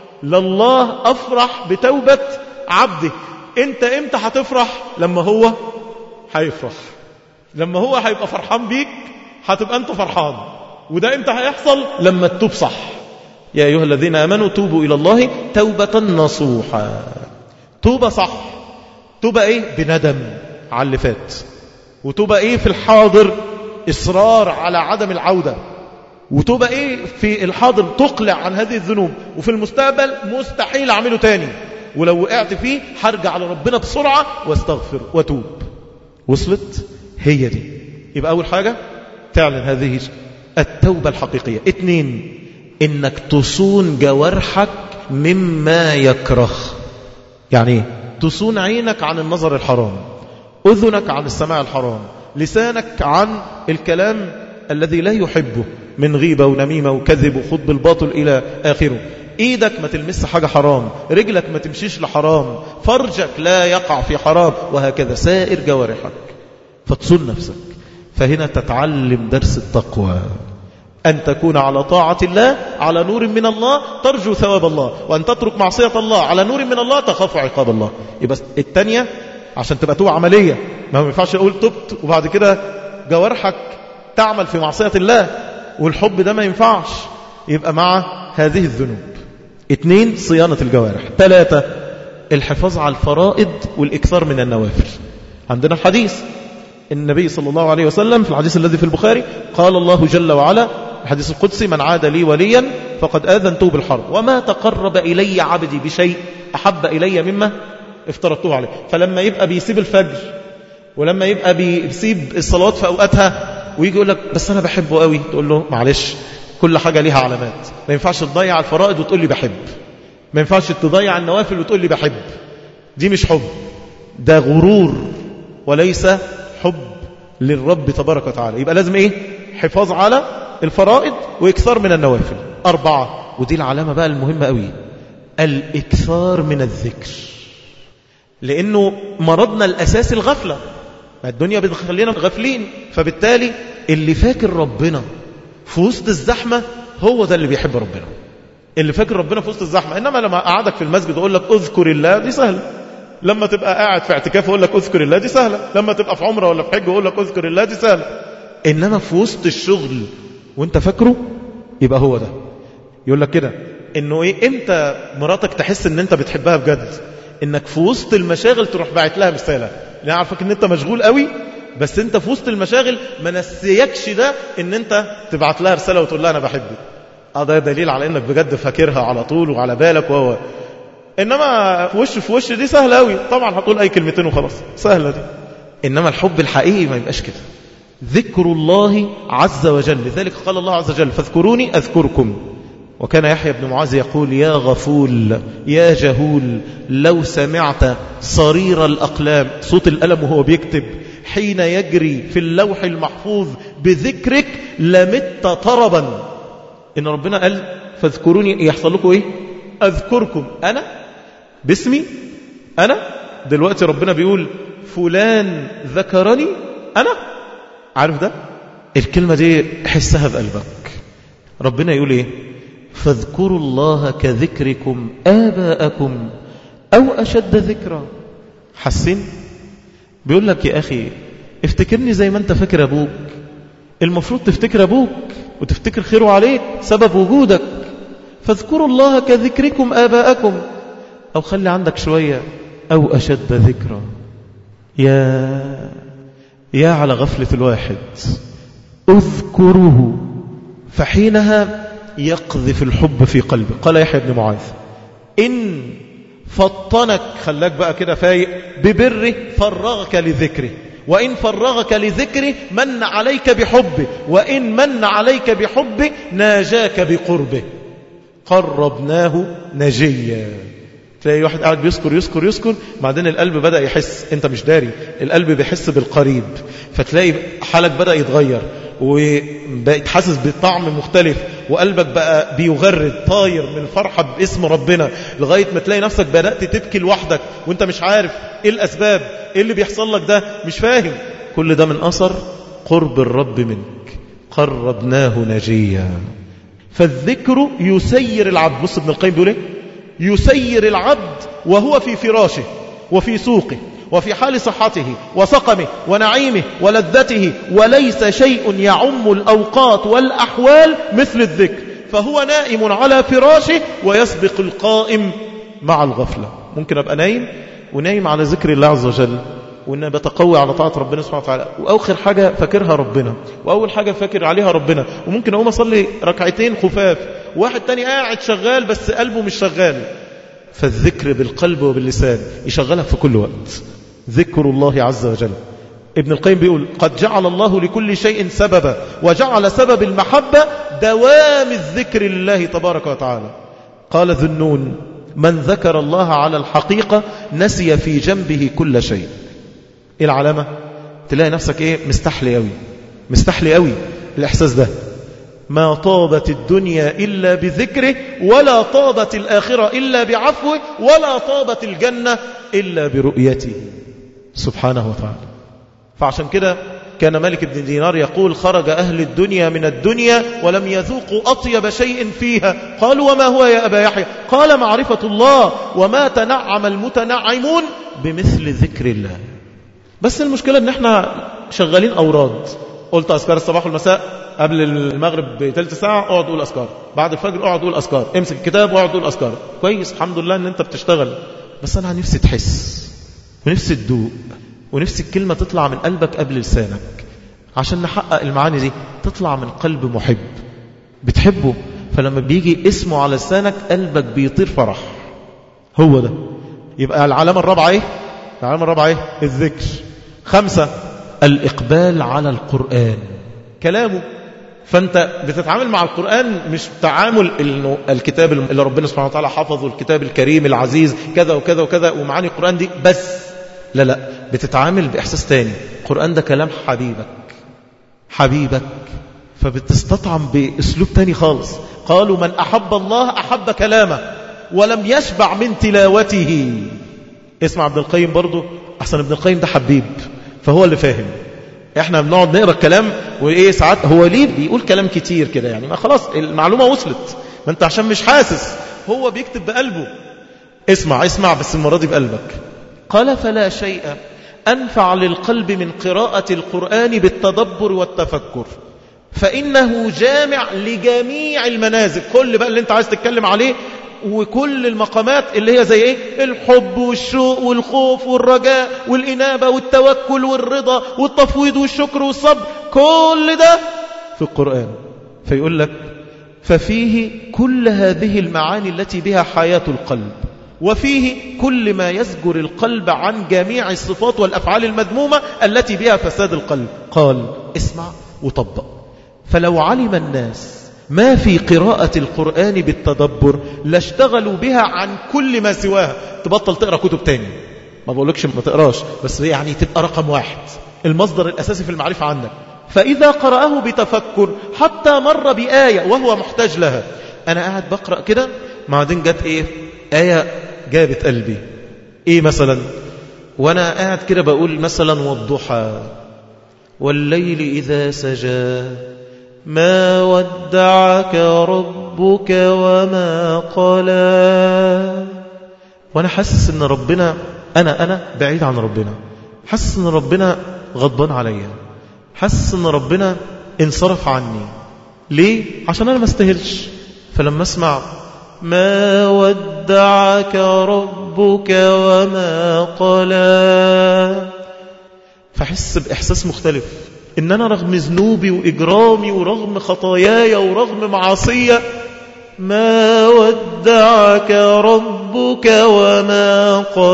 لله أفرح بتوبة عبده. أنت إمتى هتفرح؟ لما هو هيفرح، لما هو هيبقى فرحان بيك هتبقى أنت فرحان. وده إمتى هيحصل؟ لما تتوب صح. يا أيها الذين آمنوا توبوا إلى الله توبة نصوحا. توبة صح. توبة إيه؟ بندم على اللي فات. وتوبة إيه في الحاضر؟ إصرار على عدم العودة. وتوبة إيه في الحاضر؟ تقلع عن هذه الذنوب. وفي المستقبل مستحيل أعمله تاني، ولو وقعت فيه هرجع على ربنا بسرعة واستغفر وتوب. وصلت؟ هي دي. يبقى أول حاجة تعلن هذه التوبة الحقيقية. اتنين، إنك تصون جوارحك مما يكره. يعني إيه؟ تصون عينك عن النظر الحرام، أذنك عن السماع الحرام، لسانك عن الكلام الذي لا يحبه من غيبة ونميمة وكذب وخطب الباطل إلى آخره. إيدك ما تلمس حاجة حرام، رجلك ما تمشيش لحرام، فرجك لا يقع في حرام، وهكذا سائر جوارحك. فتصون نفسك. فهنا تتعلم درس التقوى، أن تكون على طاعة الله على نور من الله ترجو ثواب الله، وأن تترك معصية الله على نور من الله تخاف عقاب الله. يبقى التانية عشان تبقى توبة عملية. ما ينفعش أقول تبت وبعد كده جوارحك تعمل في معصية الله، والحب ده ما ينفعش. يبقى مع هذه الذنوب. اتنين، صيانة الجوارح. ثلاثة، الحفاظ على الفرائض والإكثار من النوافل. عندنا الحديث النبي صلى الله عليه وسلم في الحديث الذي في البخاري قال الله جل وعلا الحديث القدسي: من عاد لي وليا فقد آذنته بالحرب، وما تقرب إلي عبدي بشيء أحب إلي مما افترضته عليه. فلما يبقى بيسيب الفجر، ولما يبقى بيسيب الصلوات في أوقاتها، ويجي يقول لك بس أنا بحبه قوي، تقول له معلش، كل حاجة ليها علامات. ما ينفعش تضيع الفرائض وتقول لي بحب، ما ينفعش تضيع النوافل وتقول لي بحب. دي مش حب، ده غرور وليس حب للرب تبارك وتعالى. يبقى لازم ايه؟ حفاظ على الفرائض واكثار من النوافل. أربعة، ودي العلامة بقى المهمة قوي، الإكثار من الذكر، لأنه مرضنا الأساسي الغفلة، الدنيا بتخلينا غافلين. فبالتالي اللي فاكر ربنا في وسط الزحمة هو ده اللي بيحب ربنا، اللي فاكر ربنا في وسط الزحمة. إنما لما أقعدك في المسجد وأقول لك أذكر الله دي سهلة، لما تبقى قاعد في اعتكاف وأقول لك أذكر الله دي سهلة، لما تبقى في عمرة ولا في حج وأقول لك أذكر الله دي سهلة. إنما في وسط الشغل وانت فاكره يبقى هو ده. يقول لك كده إنه إيه، إمتى مراتك تحس إن أنت بتحبها بجد؟ إنك في وسط المشاغل تروح باعت لها رسالة، لأن عارفك إن أنت مشغول قوي، بس أنت في وسط المشاغل ما نسيكش ده إن أنت تبعت لها رسالة وتقول لها أنا بحبك. اه ده دليل على إنك بجد فاكرها على طول وعلى بالك وهو. إنما في وش في وش دي سهلة قوي، طبعا هتقول أي كلمتين وخلاص، سهلة دي. إنما الحب الحقيقي ما يبقاش كده. ذكر الله عز وجل، لذلك قال الله عز وجل فاذكروني أذكركم. وكان يحيى بن معاذ يقول يا غفول يا جهول لو سمعت صرير الأقلام، صوت القلم وهو بيكتب، حين يجري في اللوح المحفوظ بذكرك لمت طربا. إن ربنا قال فاذكروني، يحصل لكم إيه؟ أذكركم أنا باسمي. أنا دلوقتي ربنا بيقول فلان ذكرني أنا، عارف ده؟ الكلمة دي حسها بقلبك. ربنا يقول إيه؟ فاذكروا الله كذكركم آباءكم أو أشد ذكرا. حسين بيقول لك يا أخي افتكرني زي ما أنت فاكر أبوك، المفروض تفتكر أبوك وتفتكر خيره عليك سبب وجودك. فاذكروا الله كذكركم آباءكم، أو خلي عندك شوية أو أشد ذكرا. يا يا على غفلة الواحد. اذكره فحينها يقذف الحب في قلبه. قال يحيى بن معاذ إن فطنك، خلاك بقى كده فايق ببره، فرغك لذكره، وإن فرغك لذكره من عليك بحبه، وإن من عليك بحبه ناجاك بقربه. قربناه نجيا. تلاقي واحد قاعد بيذكر يذكر يذكر، بعدين القلب بدأ يحس، انت مش داري، القلب بيحس بالقريب، فتلاقي حالك بدأ يتغير وبقيت حاسس بالطعم مختلف، وقلبك بقى بيغرد طاير من الفرحة باسم ربنا، لغاية ما تلاقي نفسك بدأت تبكي لوحدك وانت مش عارف ايه الأسباب، ايه اللي بيحصل لك ده، مش فاهم. كل ده من أثر قرب الرب منك. قربناه نجيا. فالذكر يسير العبد. بص ابن القيم بيقول ايه؟ يسير العبد وهو في فراشه وفي سوقه وفي حال صحته وسقمه ونعيمه ولذته، وليس شيء يعم الأوقات والأحوال مثل الذكر. فهو نائم على فراشه ويسبق القائم مع الغفلة. ممكن أبقى نايم ونايم على ذكر الله عز وجل، وإنه بتقوي على طاعة ربنا سبحانه وتعالى، وآخر حاجة فاكرها ربنا، وأول حاجة فاكر عليها ربنا، وممكن أقوم أصلي ركعتين خفاف، واحد تاني قاعد شغال بس قلبه مش شغال. فالذكر بالقلب وباللسان يشغلك في كل وقت. ذكر الله عز وجل. ابن القيم بيقول قد جعل الله لكل شيء سببا، وجعل سبب المحبة دوام الذكر لله تبارك وتعالى. قال ذنون من ذكر الله على الحقيقة نسي في جنبه كل شيء. ايه العلامة؟ تلاقي نفسك ايه؟ مستحلي قوي، مستحلي قوي. الإحساس ده ما طابت الدنيا إلا بذكره، ولا طابت الآخرة إلا بعفوه، ولا طابت الجنة إلا برؤيته سبحانه وتعالى. فعشان كده كان مالك بن دينار يقول خرج أهل الدنيا من الدنيا ولم يذوقوا أطيب شيء فيها. قالوا وما هو يا أبا يحيى؟ قال معرفة الله، وما تنعم المتنعمون بمثل ذكر الله. بس المشكلة ان احنا شغالين أوراد. قلت أذكار الصباح والمساء، قبل المغرب بثلث ساعة اقعد قول أذكار، بعد الفجر اقعد قول أذكار، امسك الكتاب واقعد قول أذكار. كويس، الحمد لله ان انت بتشتغل، بس انا نفسي تحس ونفسي تدوق ونفسي الكلمة تطلع من قلبك قبل لسانك، عشان نحقق المعاني دي تطلع من قلب محب بتحبه. فلما بيجي اسمه على لسانك قلبك بيطير فرح. هو ده. يبقى العلامة الرابعة ايه؟ العلامة الرابعة ايه؟ الذكر. خمسة الإقبال على القرآن كلامه. فأنت بتتعامل مع القرآن مش تعامل إنه الكتاب اللي ربنا سبحانه وتعالى حفظه، الكتاب الكريم العزيز كذا وكذا وكذا ومعاني القرآن دي بس، لا لا، بتتعامل بإحساس تاني. القرآن ده كلام حبيبك حبيبك، فبتستطعم بأسلوب تاني خالص. قالوا من أحب الله أحب كلامه، ولم يشبع من تلاوته. اسمع ابن القيم برضو، أحسن ابن القيم ده حبيب فهو اللي فاهم. احنا بنقعد نقرأ الكلام وايه ساعات هو ليه بيقول كلام كتير كده يعني، ما خلاص المعلومة وصلت، ما انت عشان مش حاسس، هو بيكتب بقلبه. اسمع اسمع بس المرة دي بقلبك. قال فلا شيء أنفع للقلب من قراءة القرآن بالتدبر والتفكر، فإنه جامع لجميع المنازل، كل بقى اللي انت عايز تتكلم عليه وكل المقامات اللي هي زي ايه، الحب والشوق والخوف والرجاء والإنابة والتوكل والرضا والتفويض والشكر والصبر، كل ده في القرآن. فيقول لك ففيه كل هذه المعاني التي بها حياة القلب، وفيه كل ما يزجر القلب عن جميع الصفات والأفعال المذمومة التي بها فساد القلب. قال اسمع وطبق. فلو علم الناس ما في قراءة القرآن بالتدبر لاشتغلوا بها عن كل ما سواها. تبطل تقرأ كتب تاني، ما بقولكش ما تقراش، بس يعني تبقى رقم واحد، المصدر الأساسي في المعرفة عندك. فإذا قرأه بتفكر حتى مر بآية وهو محتاج لها. أنا قاعد بقرأ كده، بعدين جت إيه آية جابت قلبي، إيه مثلا، وأنا قاعد كده بقول مثلا والضحى والليل إذا سجى ما ودعك ربك وما قلى. وأنا حاسس إن ربنا أنا أنا بعيد عن ربنا، حاسس إن ربنا غضبان عليا، حاسس إن ربنا انصرف عني. ليه؟ عشان أنا ما استاهلش. فلما أسمع ما ودعك ربك وما قلى، فحس بإحساس مختلف، إن أنا رغم ذنوبي وإجرامي ورغم خطاياي ورغم معاصية ما ودعك ربك وما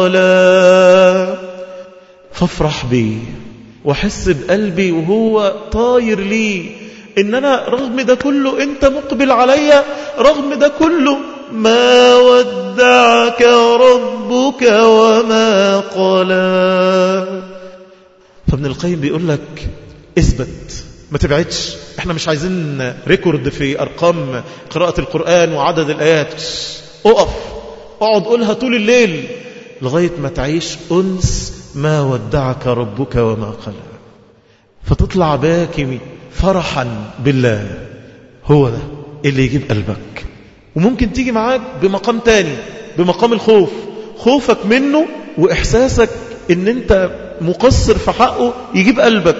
قلى. فافرح بي وحس بقلبي وهو طاير لي، إن أنا رغم ده كله أنت مقبل عليا، رغم ده كله ما ودعك ربك وما قلى. فابن القيم بيقول لك اثبت، ما تبعدش. احنا مش عايزين ريكورد في أرقام قراءة القرآن وعدد الآيات، اقف اقعد قولها طول الليل لغاية ما تعيش أنس ما ودعك ربك وما قلى، فتطلع باكي فرحا بالله. هو ده اللي يجيب قلبك. وممكن تيجي معاك بمقام تاني، بمقام الخوف، خوفك منه وإحساسك ان انت مقصر في حقه يجيب قلبك.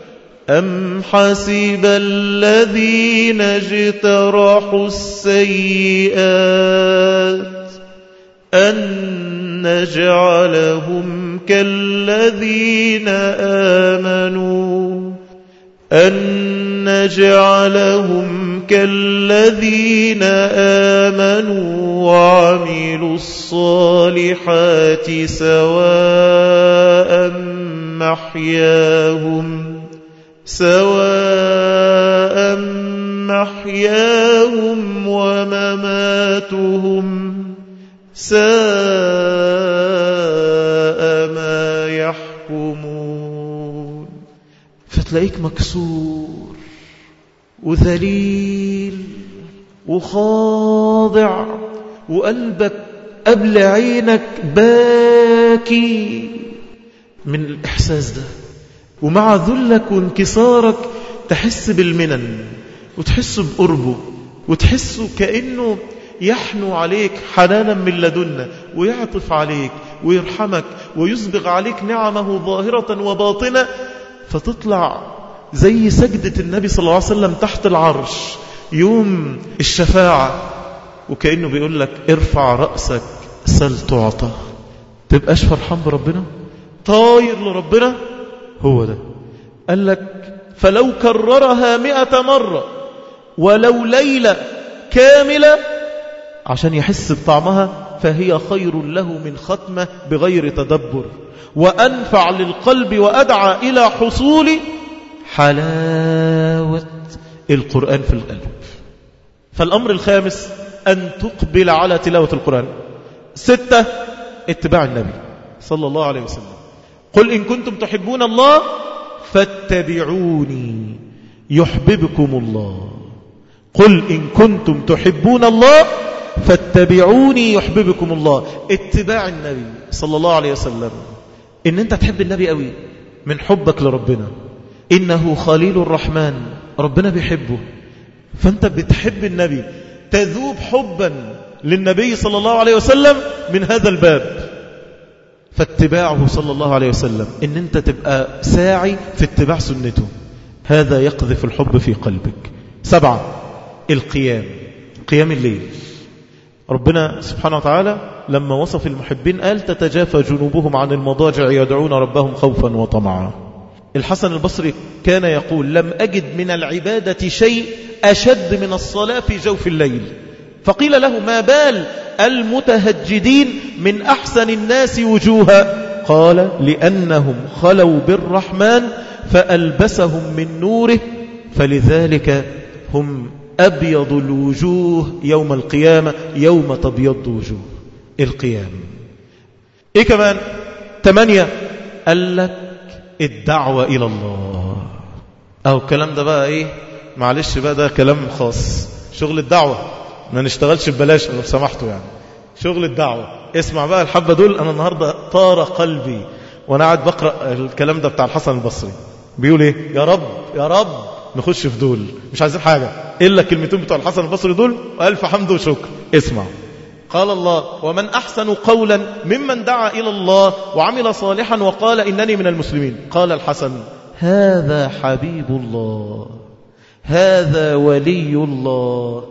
أم حسب الذين اجترحوا السيئات أن نجعلهم كالذين آمنوا أن نجعلهم كالذين آمنوا وعملوا الصالحات سواء محياهم سواء محياهم ومماتهم ساء ما يحكمون. فتلاقيك مكسور وذليل وخاضع وقلبك قبل عينك باكي من الإحساس ده، ومع ذلك وانكسارك تحس بالمنن وتحس بقربه وتحس كأنه يحنو عليك حنانا من لدنا ويعطف عليك ويرحمك ويسبغ عليك نعمه ظاهرة وباطنة، فتطلع زي سجدة النبي صلى الله عليه وسلم تحت العرش يوم الشفاعة، وكأنه بيقول لك ارفع رأسك سل تعطى. تبقاش فرحان بربنا طاير لربنا؟ هو ده. قال لك فلو كررها مئة مرة ولو ليلة كاملة عشان يحس بطعمها فهي خير له من ختمة بغير تدبر، وأنفع للقلب وأدعى إلى حصول حلاوة القرآن في القلب. فالأمر الخامس أن تقبل على تلاوة القرآن. ستة، اتباع النبي صلى الله عليه وسلم. قل إن كنتم تحبون الله فاتبعوني يحببكم الله. قل إن كنتم تحبون الله فاتبعوني يحببكم الله. اتباع النبي صلى الله عليه وسلم، ان انت تحب النبي قوي من حبك لربنا. إنه خليل الرحمن، ربنا بيحبه، فأنت بتحب النبي، تذوب حبا للنبي صلى الله عليه وسلم من هذا الباب. فاتباعه صلى الله عليه وسلم إن أنت تبقى ساعي في اتباع سنته، هذا يقذف الحب في قلبك. سبعة، القيام، قيام الليل. ربنا سبحانه وتعالى لما وصف المحبين قال تتجافى جنوبهم عن المضاجع يدعون ربهم خوفا وطمعا. الحسن البصري كان يقول لم أجد من العبادة شيء أشد من الصلاة في جوف الليل. فقيل له ما بال المتهجدين من أحسن الناس وجوها؟ قال لأنهم خلوا بالرحمن فألبسهم من نوره، فلذلك هم أبيض الوجوه يوم القيامة يوم تبيض وجوه. القيام. إيه كمان؟ ثمانية، قال لك الدعوة إلى الله. أو الكلام ده بقى إيه؟ معلش بقى ده كلام خاص، شغل الدعوة ما نشتغلش ببلاش لو سمحتوا، يعني شغل الدعوة. اسمع بقى الحبة دول. أنا النهاردة طار قلبي وأنا قاعد بقرأ الكلام ده بتاع الحسن البصري، بيقول إيه؟ يا رب يا رب نخش في دول، مش عايزين حاجة إلا كلمتين بتوع الحسن البصري دول، وألف حمد وشكر. اسمع، قال الله ومن أحسن قولا ممن دعا إلى الله وعمل صالحا وقال إنني من المسلمين. قال الحسن هذا حبيب الله، هذا ولي الله،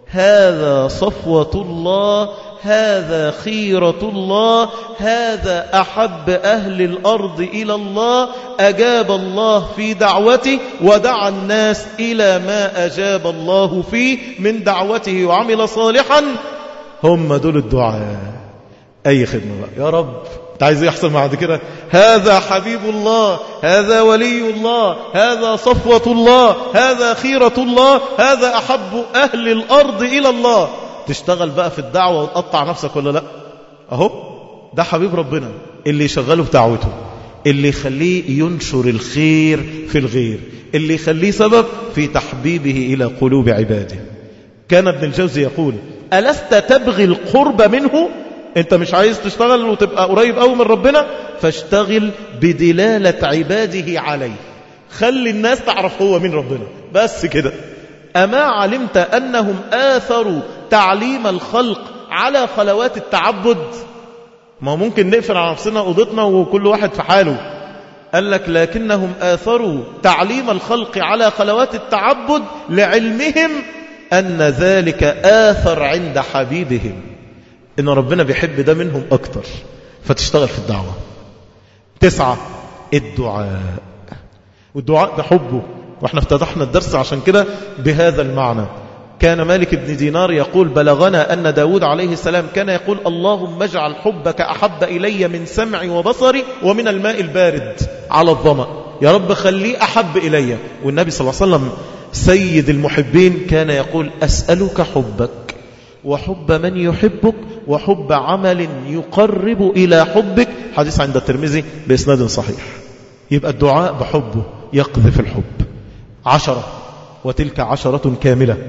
هذا صفوة الله، هذا خيرة الله، هذا أحب أهل الأرض إلى الله، أجاب الله في دعوته ودعا الناس إلى ما أجاب الله فيه من دعوته وعمل صالحا. هم دول الدعاء. أي خدمة بقى يا رب، انت عايز يحصل بعد كده؟ هذا حبيب الله، هذا ولي الله، هذا صفوة الله، هذا خيرة الله، هذا أحب أهل الأرض إلى الله. تشتغل بقى في الدعوة وتقطع نفسك ولا لا؟ أهو ده حبيب ربنا اللي يشغله بدعوته، اللي يخليه ينشر الخير في الغير، اللي يخليه سبب في تحبيبه إلى قلوب عباده. كان ابن الجوزي يقول ألست تبغي القرب منه؟ انت مش عايز تشتغل وتبقى قريب قوي من ربنا؟ فاشتغل بدلالة عباده عليه، خلي الناس تعرف هو من ربنا بس كده. أما علمت أنهم آثروا تعليم الخلق على خلوات التعبد؟ ما ممكن نقفل على نفسنا أوضتنا وكل واحد في حاله. قال لك لكنهم آثروا تعليم الخلق على خلوات التعبد لعلمهم أن ذلك آثر عند حبيبهم، إن ربنا بيحب ده منهم أكتر، فتشتغل في الدعوة. تسعة، الدعاء. والدعاء بحبه، وإحنا افتتحنا الدرس عشان كده بهذا المعنى. كان مالك بن دينار يقول بلغنا أن داود عليه السلام كان يقول اللهم اجعل حبك أحب إلي من سمعي وبصري ومن الماء البارد على الظمأ. يا رب خليه أحب إلي. والنبي صلى الله عليه وسلم سيد المحبين كان يقول أسألك حبك وحب من يحبك وحب عمل يقرب إلى حبك. حديث عند الترمذي بإسناد صحيح. يبقى الدعاء بحبه يقذف الحب. عشرة، وتلك عشرة كاملة،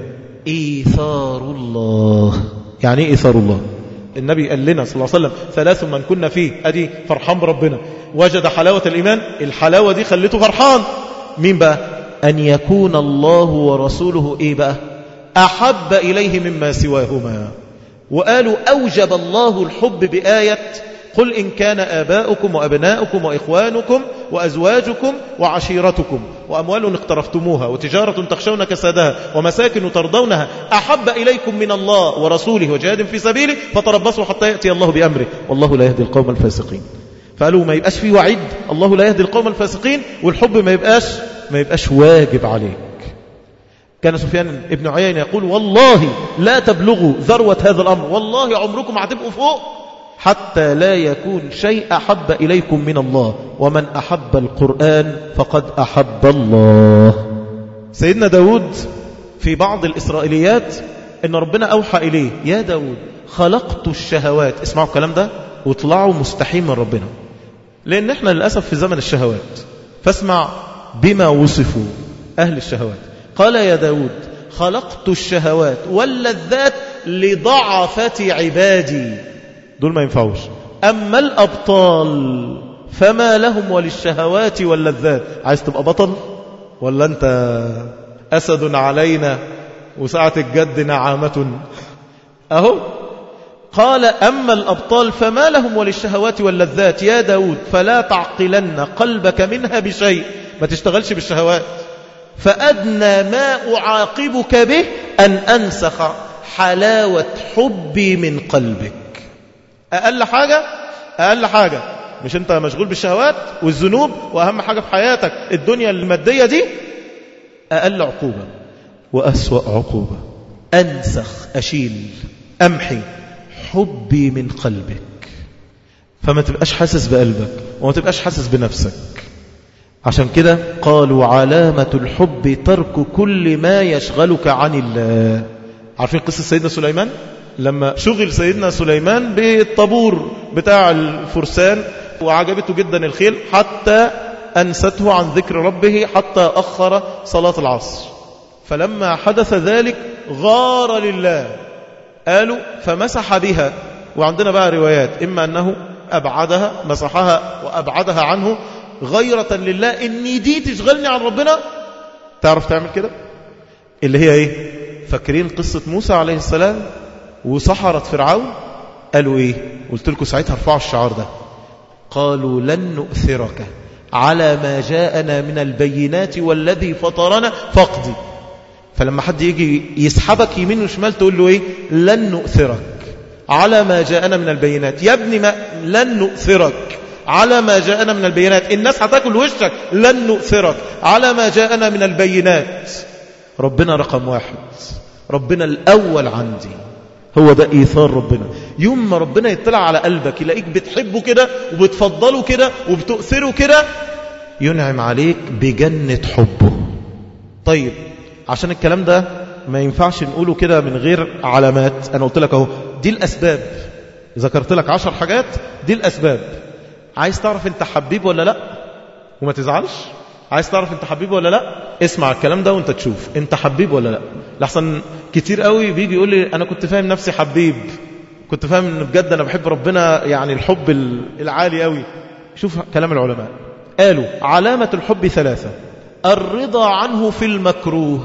إيثار الله. يعني إيه إيثار الله؟ النبي قال لنا صلى الله عليه وسلم ثلاث من كنا فيه، أدي فرحان بربنا، وجد حلاوة الإيمان، الحلاوة دي خلته فرحان. مين بقى؟ أن يكون الله ورسوله إيه بقى؟ أحب إليه مما سواهما. وقالوا أوجب الله الحب بآية قل إن كان آباؤكم وأبناؤكم وإخوانكم وأزواجكم وعشيرتكم وأموال اقترفتموها وتجارة تخشون كسادها ومساكن ترضونها أحب إليكم من الله ورسوله وجهاد في سبيله فتربصوا حتى يأتي الله بأمره والله لا يهدي القوم الفاسقين. فقالوا ما يبقاش فيه وعيد الله لا يهدي القوم الفاسقين، والحب ما يبقاش ما يبقاش واجب عليك. كان سفيان ابن عيينة يقول والله لا تبلغوا ذروة هذا الأمر، والله عمركم هتبقوا فوق حتى لا يكون شيء أحب إليكم من الله، ومن أحب القرآن فقد أحب الله. سيدنا داود في بعض الإسرائيليات إن ربنا أوحى إليه يا داود خلقت الشهوات. اسمعوا الكلام ده واطلعوا مستحيل من ربنا، لأن احنا للأسف في زمن الشهوات. فاسمع بما وصفوا أهل الشهوات. قال يا داود خلقت الشهوات واللذات لضعفة عبادي، دول ما ينفعوش. أما الأبطال فما لهم وللشهوات واللذات. عايز تبقى بطل ولا أنت أسد علينا وساعة الجد نعامة؟ أهو قال أما الأبطال فما لهم وللشهوات واللذات يا داود فلا تعقلن قلبك منها بشيء، ما تشتغلش بالشهوات. فأدنى ما أعاقبك به أن أنسخ حلاوة حبي من قلبك. أقل حاجة أقل حاجة مش أنت مشغول بالشهوات والذنوب، وأهم حاجة في حياتك الدنيا المادية دي، أقل عقوبة وأسوأ عقوبة أنسخ أشيل أمحي حبي من قلبك، فما تبقاش حاسس بقلبك وما تبقاش حاسس بنفسك. عشان كده قالوا علامة الحب ترك كل ما يشغلك عن الله. عارفين قصة سيدنا سليمان لما شغل سيدنا سليمان بالطابور بتاع الفرسان وعجبته جدا الخيل حتى أنسته عن ذكر ربه حتى أخر صلاة العصر. فلما حدث ذلك غار لله، قالوا فمسح بها. وعندنا بقى روايات إما أنه أبعدها مسحها وأبعدها عنه غيرة لله، إني دي تشغلني عن ربنا. تعرف تعمل كده اللي هي إيه؟ فاكرين قصة موسى عليه السلام وسحرة فرعون؟ قالوا إيه؟ قلت لكم ساعتها ارفعوا الشعار ده، قالوا لن نؤثرك على ما جاءنا من البينات والذي فطرنا فاقضي. فلما حد يجي يسحبك يمين وشمال تقول له إيه؟ لن نؤثرك على ما جاءنا من البينات. يا ابني ما لن نؤثرك على ما جاءنا من البينات، الناس هتاكل وشك. لن نؤثرك على ما جاءنا من البينات. ربنا رقم واحد، ربنا الأول عندي، هو ده إيثار ربنا. يوم ما ربنا يطلع على قلبك يلاقيك بتحبه كده وبتفضله كده وبتؤثره كده، ينعم عليك بجنة حبه. طيب عشان الكلام ده ما ينفعش نقوله كده من غير علامات. أنا قلت لك اهو دي الأسباب، ذكرت لك عشر حاجات دي الأسباب. عايز تعرف انت حبيب ولا لا وما تزعلش؟ عايز تعرف انت حبيب ولا لا؟ اسمع الكلام ده وانت تشوف انت حبيب ولا لا. لحسن كتير قوي بيجي يقول لي انا كنت فاهم نفسي حبيب، كنت فاهم ان بجد انا بحب ربنا، يعني الحب العالي قوي. شوف كلام العلماء، قالوا علامة الحب ثلاثة. الرضا عنه في المكروه.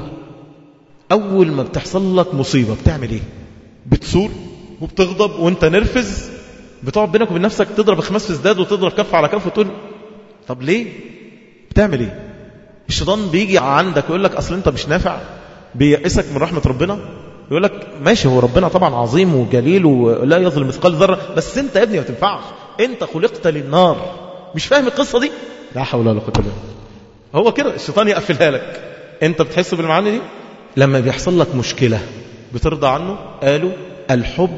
اول ما بتحصل لك مصيبة بتعمل ايه؟ بتصور وبتغضب وانت نرفز، بتقعد بينك وبين نفسك تضرب خماس في ازداد وتضرب كف على كف وتقول طب ليه؟ بتعمل ايه؟ الشيطان بيجي عندك ويقول لك اصل انت مش نافع، بيئسك من رحمة ربنا. يقول لك ماشي هو ربنا طبعا عظيم وجليل ولا يظلم مثقال ذرة، بس انت يا ابني ما تنفعش، انت خلقت للنار. مش فاهم القصة دي؟ لا حول ولا قوة الا بالله. هو كده الشيطان يقفلها لك. انت بتحس بالمعاني دي؟ لما بيحصل لك مشكلة بترضى عنه. قالوا الحب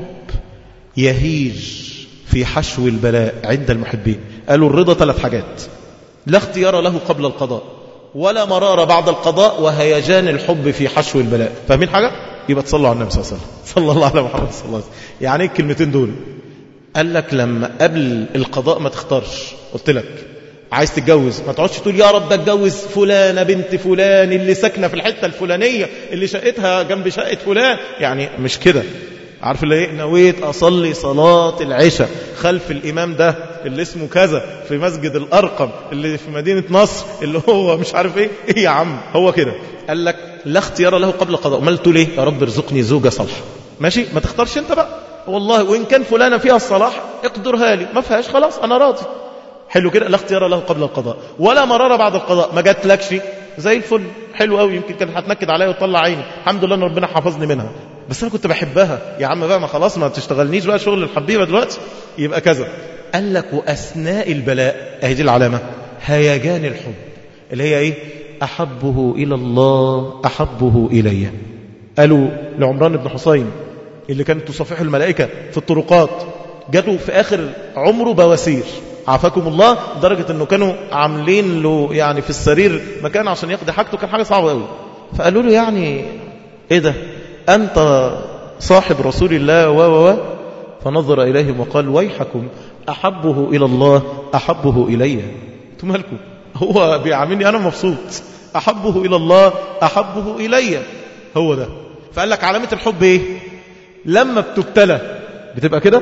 يهيج في حشو البلاء عند المحبين. قالوا الرضا ثلاث حاجات: لا اختيار له قبل القضاء، ولا مرار بعد القضاء، وهيجان الحب في حشو البلاء. فاهمين حاجة؟ يبقى تصلوا على النبي صلى الله عليه وسلم، صلى الله على محمد صلى الله عليه وسلم. يعني ايه الكلمتين دول؟ قال لك لما قبل القضاء ما تختارش. قلت لك عايز تتجوز ما تقعدش تقول يا رب اتجوز فلانة بنت فلان اللي ساكنة في الحتة الفلانية اللي شقتها جنب شقة فلان، يعني مش كده. عارف اللي ايه؟ نويت اصلي صلاة العشاء خلف الامام ده اللي اسمه كذا في مسجد الارقم اللي في مدينة نصر اللي هو مش عارف ايه. ايه يا عم هو كده؟ قال لك لا اختيار له قبل القضاء. امال تقول ايه؟ يا رب ارزقني زوجة صالحة. ماشي، ما تختارش انت بقى، والله وان كان فلانة فيها الصلاح اقدرها لي، ما فيهاش خلاص انا راضي. حلو كده. لا اختيار له قبل القضاء ولا مرارة بعد القضاء. ما جاتلكش زي الفل، حلو قوي، يمكن كانت هتنكد عليا وتطلع عيني، الحمد لله ان ربنا حافظني منها، بس انا كنت بحبها. يا عم بقى ما خلاص ما تشتغلنيش بقى شغل الحبيبة دلوقتي، يبقى كذا. قال لك واثناء البلاء، اهي دي العلامة، هيجان الحب اللي هي ايه؟ احبه الى الله احبه الي. قالوا لعمران بن حسين اللي كانت تصافحه الملائكة في الطرقات، جاته في اخر عمره بواسير عافاكم الله، درجة انه كانوا عاملين له يعني في السرير مكان عشان يقضي حاجته، كان حاجة صعبة قوي. فقالوا له يعني ايه ده؟ انت صاحب رسول الله و و و فنظر اليهم وقال ويحكم احبه الى الله احبه الي. انتوا مالكم؟ هو بيعاملني انا مبسوط، احبه الى الله احبه الي، هو ده. فقال لك علامة الحب ايه؟ لما بتبتلى بتبقى كده.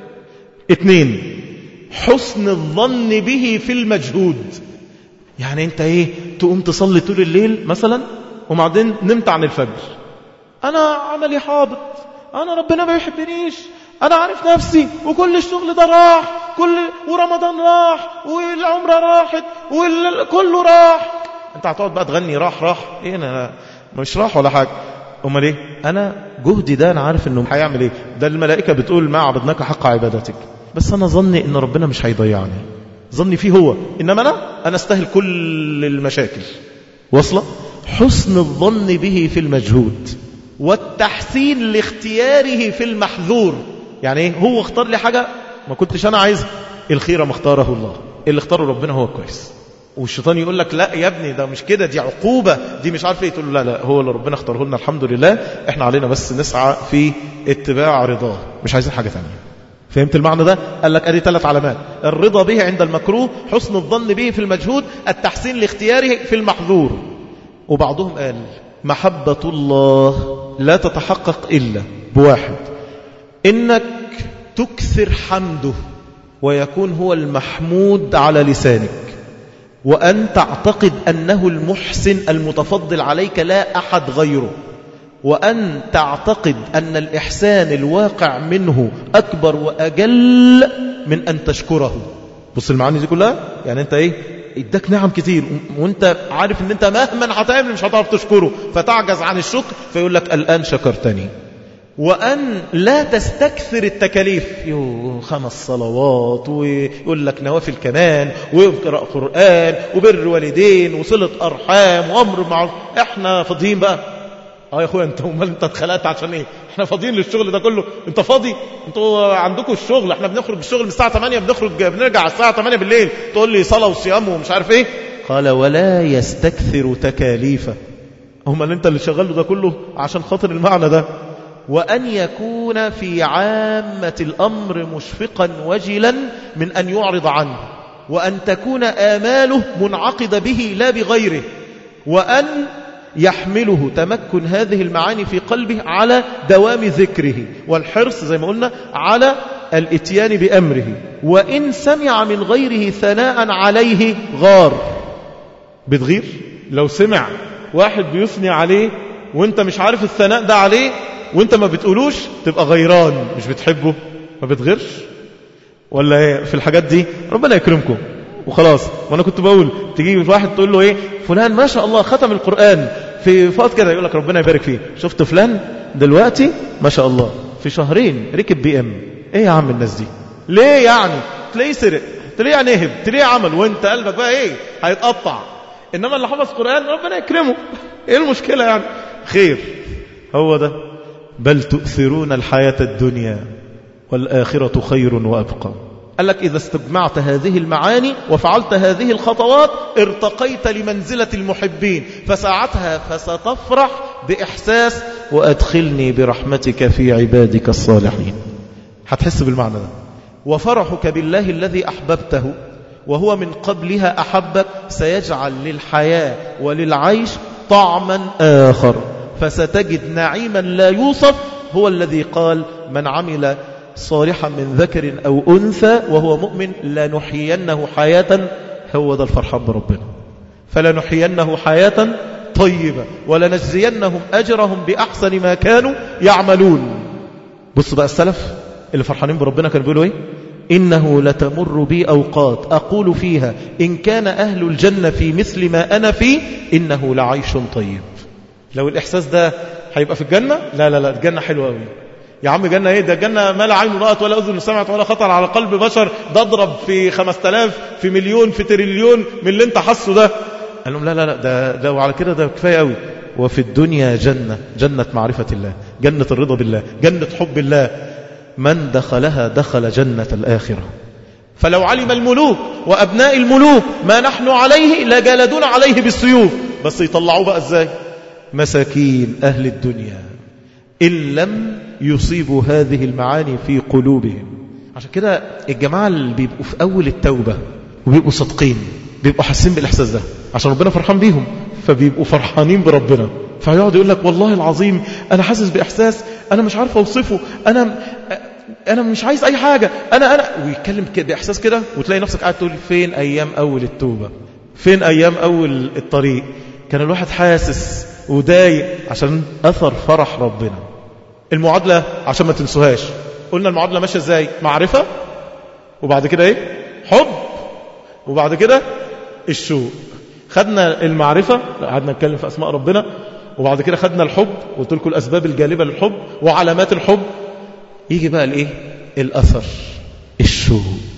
اتنين، حسن الظن به في المجهود. يعني انت ايه، تقوم تصلي طول الليل مثلا وبعدين نمت عن الفجر، انا عملي حابط، انا ربنا ما يحبنيش، انا عارف نفسي، وكل الشغل ده راح، كل ورمضان راح، والعمرة راحت، وكله راح. انت هتقعد بقى تغني راح راح ايه؟ انا مش راح ولا حاجة. امال ايه؟ انا جهدي ده انا عارف انه هيعمل ايه. ده الملائكة بتقول ما عبدناك حق عبادتك، بس انا ظني ان ربنا مش هيضيعني، ظني فيه هو، انما انا انا استاهل كل المشاكل. وصله حسن الظن به في المجهود، والتحسين لاختياره في المحذور. يعني ايه؟ هو اختار لي حاجة ما كنتش انا عايزها، الخير ما اختاره الله، اللي اختاره ربنا هو كويس. والشيطان يقول لك لا يا ابني ده مش كده، دي عقوبة، دي مش عارف ايه. تقول له لا لا، هو اللي ربنا اختاره لنا الحمد لله، احنا علينا بس نسعى في اتباع رضاه، مش عايزين حاجة ثانيه. فهمت المعنى ده؟ قال لك ادي ثلاث علامات: الرضا به عند المكروه، حسن الظن به في المجهود، التحسين لاختياره في المحظور. وبعضهم قال محبة الله لا تتحقق إلا بواحد: إنك تكثر حمده ويكون هو المحمود على لسانك، وأن تعتقد أنه المحسن المتفضل عليك لا أحد غيره، وأن تعتقد أن الإحسان الواقع منه أكبر وأجل من أن تشكره. بص المعاني دي كلها، يعني أنت إيه؟ اداك نعم كتير وانت عارف ان انت مهما هتعمل مش هتعرف تشكره، فتعجز عن الشكر، فيقول لك الآن شكرتني. وأن لا تستكثر التكاليف، يو خمس صلوات، ويقول لك نوافل كمان، ويقرأ قرآن، وبر والدين، وصلة أرحام، وأمر معروف. احنا فاضيين بقى؟ اه يا اخويا، انت امال انت اتخلقت عشان ايه؟ احنا فاضيين للشغل ده كله؟ انت فاضي؟ انتوا عندكم الشغل، احنا بنخرج الشغل من الساعه ثمانية، بنخرج بنرجع على الساعه ثمانية بالليل، تقول لي صلاه وصيام ومش عارف ايه. قال ولا يستكثر تكاليفه. امال انت اللي شغله ده كله عشان خاطر المعنى ده. وأن يكون في عامة الأمر مشفقا وجلا من أن يعرض عنه، وأن تكون آماله منعقدة به لا بغيره، وأن يحمله تمكن هذه المعاني في قلبه على دوام ذكره والحرص زي ما قلنا على الاتيان بأمره. وإن سمع من غيره ثناء عليه غار. بتغير لو سمع واحد بيثني عليه وانت مش عارف الثناء ده عليه وانت ما بتقولوش، تبقى غيران، مش بتحبه. ما بتغيرش ولا ايه في الحاجات دي؟ ربنا يكرمكم وخلاص. وانا كنت بقول تجيب واحد تقول له ايه، فلان ما شاء الله ختم القرآن في فات كده، يقول لك ربنا يبارك فيه. شفت فلان دلوقتي ما شاء الله في شهرين ركب بي ام. ايه يا عم الناس دي ليه يعني؟ تلاقيه سرق، تلاقيه نهب، تلاقيه عمل، وانت قلبك بقى ايه؟ هيتقطع. انما اللي حفظ قرآن ربنا يكرمه، ايه المشكلة يعني؟ خير. هو ده. بل تؤثرون الحياة الدنيا والآخرة خير وأبقى. قال لك إذا استجمعت هذه المعاني وفعلت هذه الخطوات ارتقيت لمنزلة المحبين، فساعتها فستفرح بإحساس وأدخلني برحمتك في عبادك الصالحين. هتحس بالمعنى ده. وفرحك بالله الذي أحببته وهو من قبلها أحبك سيجعل للحياة وللعيش طعما آخر، فستجد نعيما لا يوصف. هو الذي قال من عمل صالحا من ذكر أو أنثى وهو مؤمن لنحيينه حياة. هو ده الفرحان بربنا. فلنحيينه حياة طيبة ولنجزينهم أجرهم بأحسن ما كانوا يعملون. بص بقى السلف اللي فرحانين بربنا كانوا بيقولوا ايه؟ إنه لتمر بي أوقات أقول فيها إن كان أهل الجنة في مثل ما أنا فيه إنه لعيش طيب. لو الإحساس ده هيبقى في الجنة، لا لا لا الجنة حلوة قوي يا عم. جنة ايه ده؟ جنة ما لا عين رأت ولا أذن سمعت ولا خطر على قلب بشر، ده اضرب في خمس تلاف في مليون في تريليون من اللي انت حسه ده. قال لهم لا لا لا ده, ده وعلى كده ده كفاية قوي. وفي الدنيا جنة، جنة معرفة الله، جنة الرضا بالله، جنة حب الله. من دخلها دخل جنة الآخرة. فلو علم الملوك وأبناء الملوك ما نحن عليه لجلدون عليه بالسيوف. بس يطلعوه بقى ازاي؟ مساكين أهل الدنيا إن لم يصيبوا هذه المعاني في قلوبهم. عشان كده الجماعة اللي بيبقوا في أول التوبة وبيبقوا صادقين بيبقوا حاسين بالإحساس ده، عشان ربنا فرحان بيهم فبيبقوا فرحانين بربنا. فيقعد يقول لك والله العظيم أنا حاسس بإحساس أنا مش عارف أوصفه، أنا أنا مش عايز أي حاجة، أنا أنا ويتكلم كده بإحساس كده، وتلاقي نفسك قاعد تقول فين أيام أول التوبة، فين أيام أول الطريق، كان الواحد حاسس ودايق عشان أثر فرح ربنا. المعادلة عشان ما تنسوهاش، قلنا المعادلة ماشية ازاي؟ معرفة، وبعد كده ايه؟ حب، وبعد كده الشوق. خدنا المعرفة، قعدنا نتكلم في أسماء ربنا، وبعد كده خدنا الحب وقلت لكم الأسباب الجالبة للحب وعلامات الحب. يجي بقى الايه؟ الأثر، الشوق.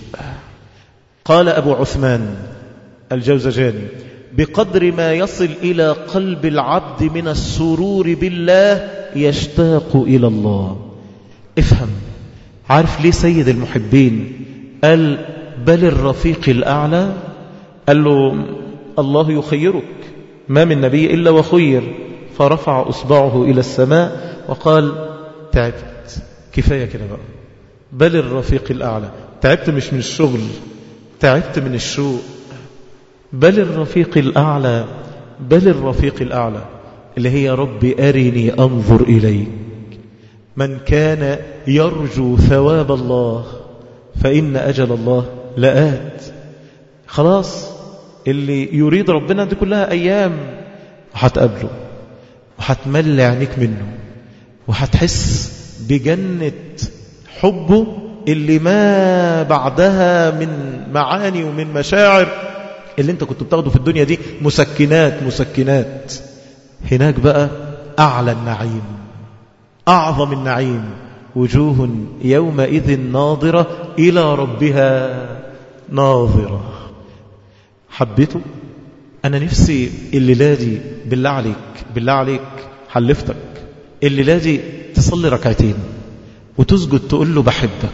قال أبو عثمان الجوزجاني بقدر ما يصل إلى قلب العبد من السرور بالله يشتاق إلى الله. افهم، عارف ليه سيد المحبين قال بل الرفيق الأعلى؟ قال له الله يخيرك، ما من نبي إلا وخير، فرفع أصبعه إلى السماء وقال تعبت، كفاية كده بقى، بل الرفيق الأعلى. تعبت مش من الشغل، تعبت من الشوق. بل الرفيق الأعلى، بل الرفيق الأعلى اللي هي رب أرني أنظر إليك. من كان يرجو ثواب الله فإن أجل الله لآت. خلاص، اللي يريد ربنا دي كلها أيام، وهتقابله وهتملي عينيك منه، وهتحس بجنة حبه اللي ما بعدها من معاني ومن مشاعر اللي انت كنت بتاخده في الدنيا دي مسكنات مسكنات. هناك بقى أعلى النعيم، أعظم النعيم، وجوه يومئذ ناظرة إلى ربها ناظرة. حبيته؟ أنا نفسي الليلة دي بالله عليك، بالله عليك حلفتك، الليلة دي تصلي ركعتين وتسجد تقول له بحبك،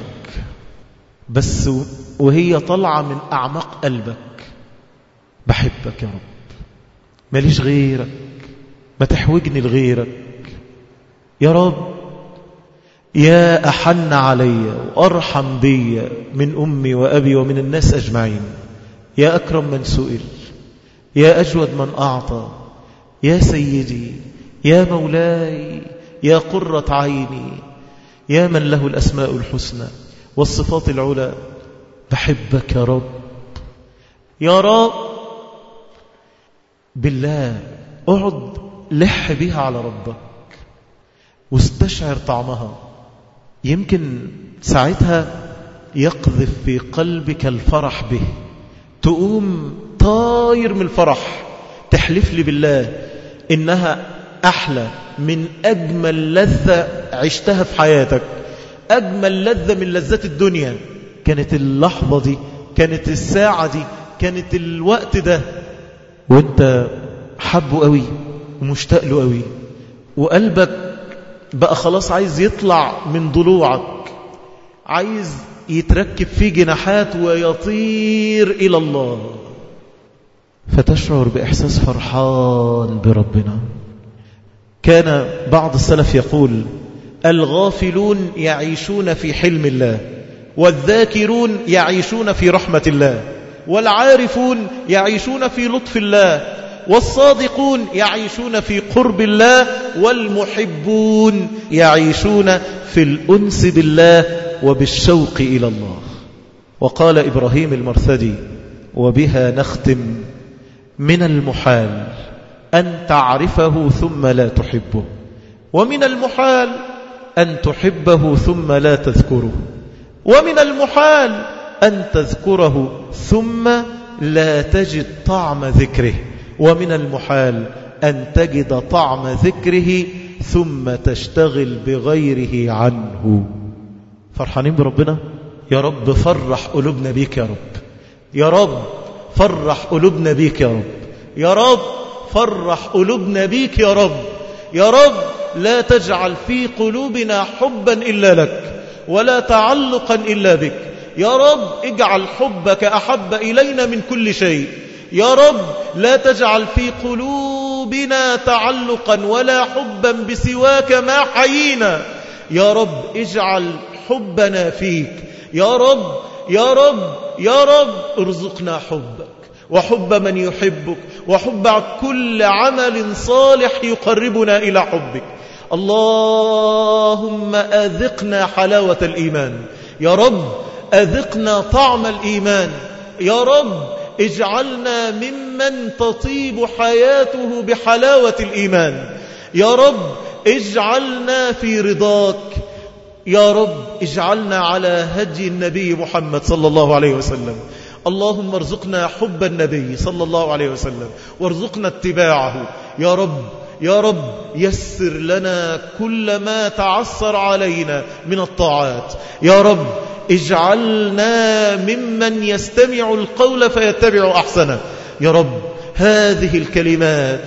بس وهي طالعة من أعماق قلبك، بحبك يا رب، ماليش غيرك، ما تحوجني لغيرك يا رب، يا أحن علي وأرحم بي من أمي وأبي ومن الناس أجمعين، يا أكرم من سئل، يا أجود من أعطى، يا سيدي، يا مولاي، يا قرة عيني، يا من له الأسماء الحسنى والصفات العلى. بحبك يا رب، يا رب. بالله اقعد لح بيها على ربك واستشعر طعمها، يمكن ساعتها يقذف في قلبك الفرح به، تقوم طاير من الفرح، تحلف لي بالله إنها أحلى من أجمل لذة عشتها في حياتك، أجمل لذة من لذات الدنيا كانت اللحظة دي، كانت الساعة دي، كانت الوقت ده، وانت حبه قوي ومشتاق له قوي، وقلبك بقى خلاص عايز يطلع من ضلوعك، عايز يتركب فيه جناحات ويطير إلى الله، فتشعر بإحساس فرحان بربنا. كان بعض السلف يقول الغافلون يعيشون في حلم الله، والذاكرون يعيشون في رحمة الله، والعارفون يعيشون في لطف الله، والصادقون يعيشون في قرب الله، والمحبون يعيشون في الأنس بالله وبالشوق إلى الله. وقال إبراهيم المرثدي وبها نختم: من المحال أن تعرفه ثم لا تحبه، ومن المحال أن تحبه ثم لا تذكره، ومن المحال أن تذكره ثم لا تجد طعم ذكره، ومن المحال أن تجد طعم ذكره ثم تشتغل بغيره عنه. فرحانين بربنا؟ يا رب فرح قلوبنا بيك يا رب، يا رب فرح قلوبنا بيك يا رب، يا رب فرح قلوبنا بيك يا رب، يا رب لا تجعل في قلوبنا حبا إلا لك ولا تعلقا إلا بك، يا رب اجعل حبك أحب إلينا من كل شيء، يا رب لا تجعل في قلوبنا تعلقا ولا حبا بسواك ما حيينا، يا رب اجعل حبنا فيك، يا رب يا رب يا رب ارزقنا حبك وحب من يحبك وحب كل عمل صالح يقربنا إلى حبك. اللهم أذقنا حلاوة الإيمان يا رب، أذقنا طعم الإيمان يا رب، اجعلنا ممن تطيب حياته بحلاوة الإيمان يا رب، اجعلنا في رضاك يا رب، اجعلنا على هدي النبي محمد صلى الله عليه وسلم. اللهم ارزقنا حب النبي صلى الله عليه وسلم وارزقنا اتباعه يا رب. يا رب يسر لنا كل ما تعسر علينا من الطاعات يا رب، اجعلنا ممن يستمع القول فيتبع أحسنه يا رب. هذه الكلمات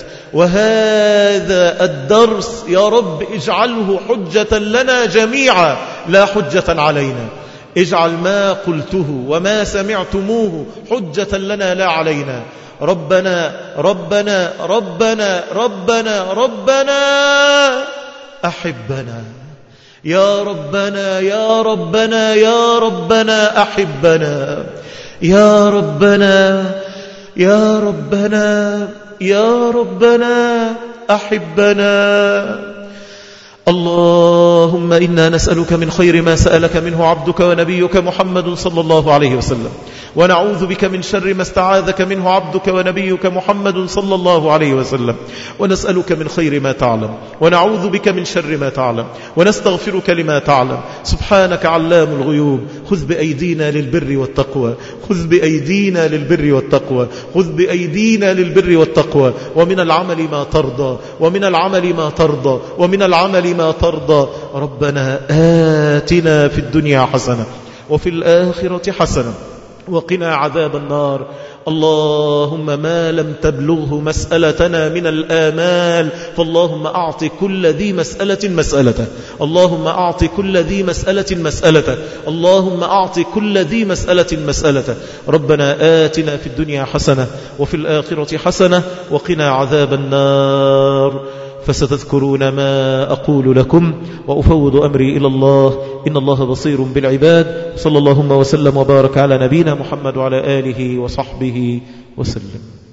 وهذا الدرس يا رب اجعله حجة لنا جميعا لا حجة علينا. اجعل ما قلته وما سمعتموه حجة لنا لا علينا. ربنا ربنا ربنا ربنا ربنا أحبنا يا ربنا يا ربنا يا ربنا أحبنا يا ربنا يا ربنا يا ربنا أحبنا. اللهم إنا نسألك من خير ما سألك منه عبدك ونبيك محمد صلى الله عليه وسلم، ونعوذ بك من شر ما استعاذك منه عبدك ونبيك محمد صلى الله عليه وسلم، ونسألك من خير ما تعلم ونعوذ بك من شر ما تعلم ونستغفرك لما تعلم. سبحانك علام الغيوب، خذ بأيدينا للبر والتقوى، خذ بأيدينا للبر والتقوى، خذ بأيدينا للبر والتقوى، ومن العمل ما ترضى ومن العمل ما ترضى ومن العمل ما ترضى. ربنا آتنا في الدنيا حسنة وفي الآخرة حسنة وقنا عذاب النار. اللهم ما لم تبلغه مسألتنا من الآمال فاللهم أعط كل ذي مسألة مسألته، اللهم أعط كل ذي مسألة مسألته، اللهم أعط كل ذي مسألة مسألته. ربنا آتنا في الدنيا حسنة وفي الآخرة حسنة وقنا عذاب النار. فستذكرون ما أقول لكم وأفوض أمري إلى الله، إن الله بصير بالعباد. صلى اللهم وسلم وبارك على نبينا محمد وعلى آله وصحبه وسلم.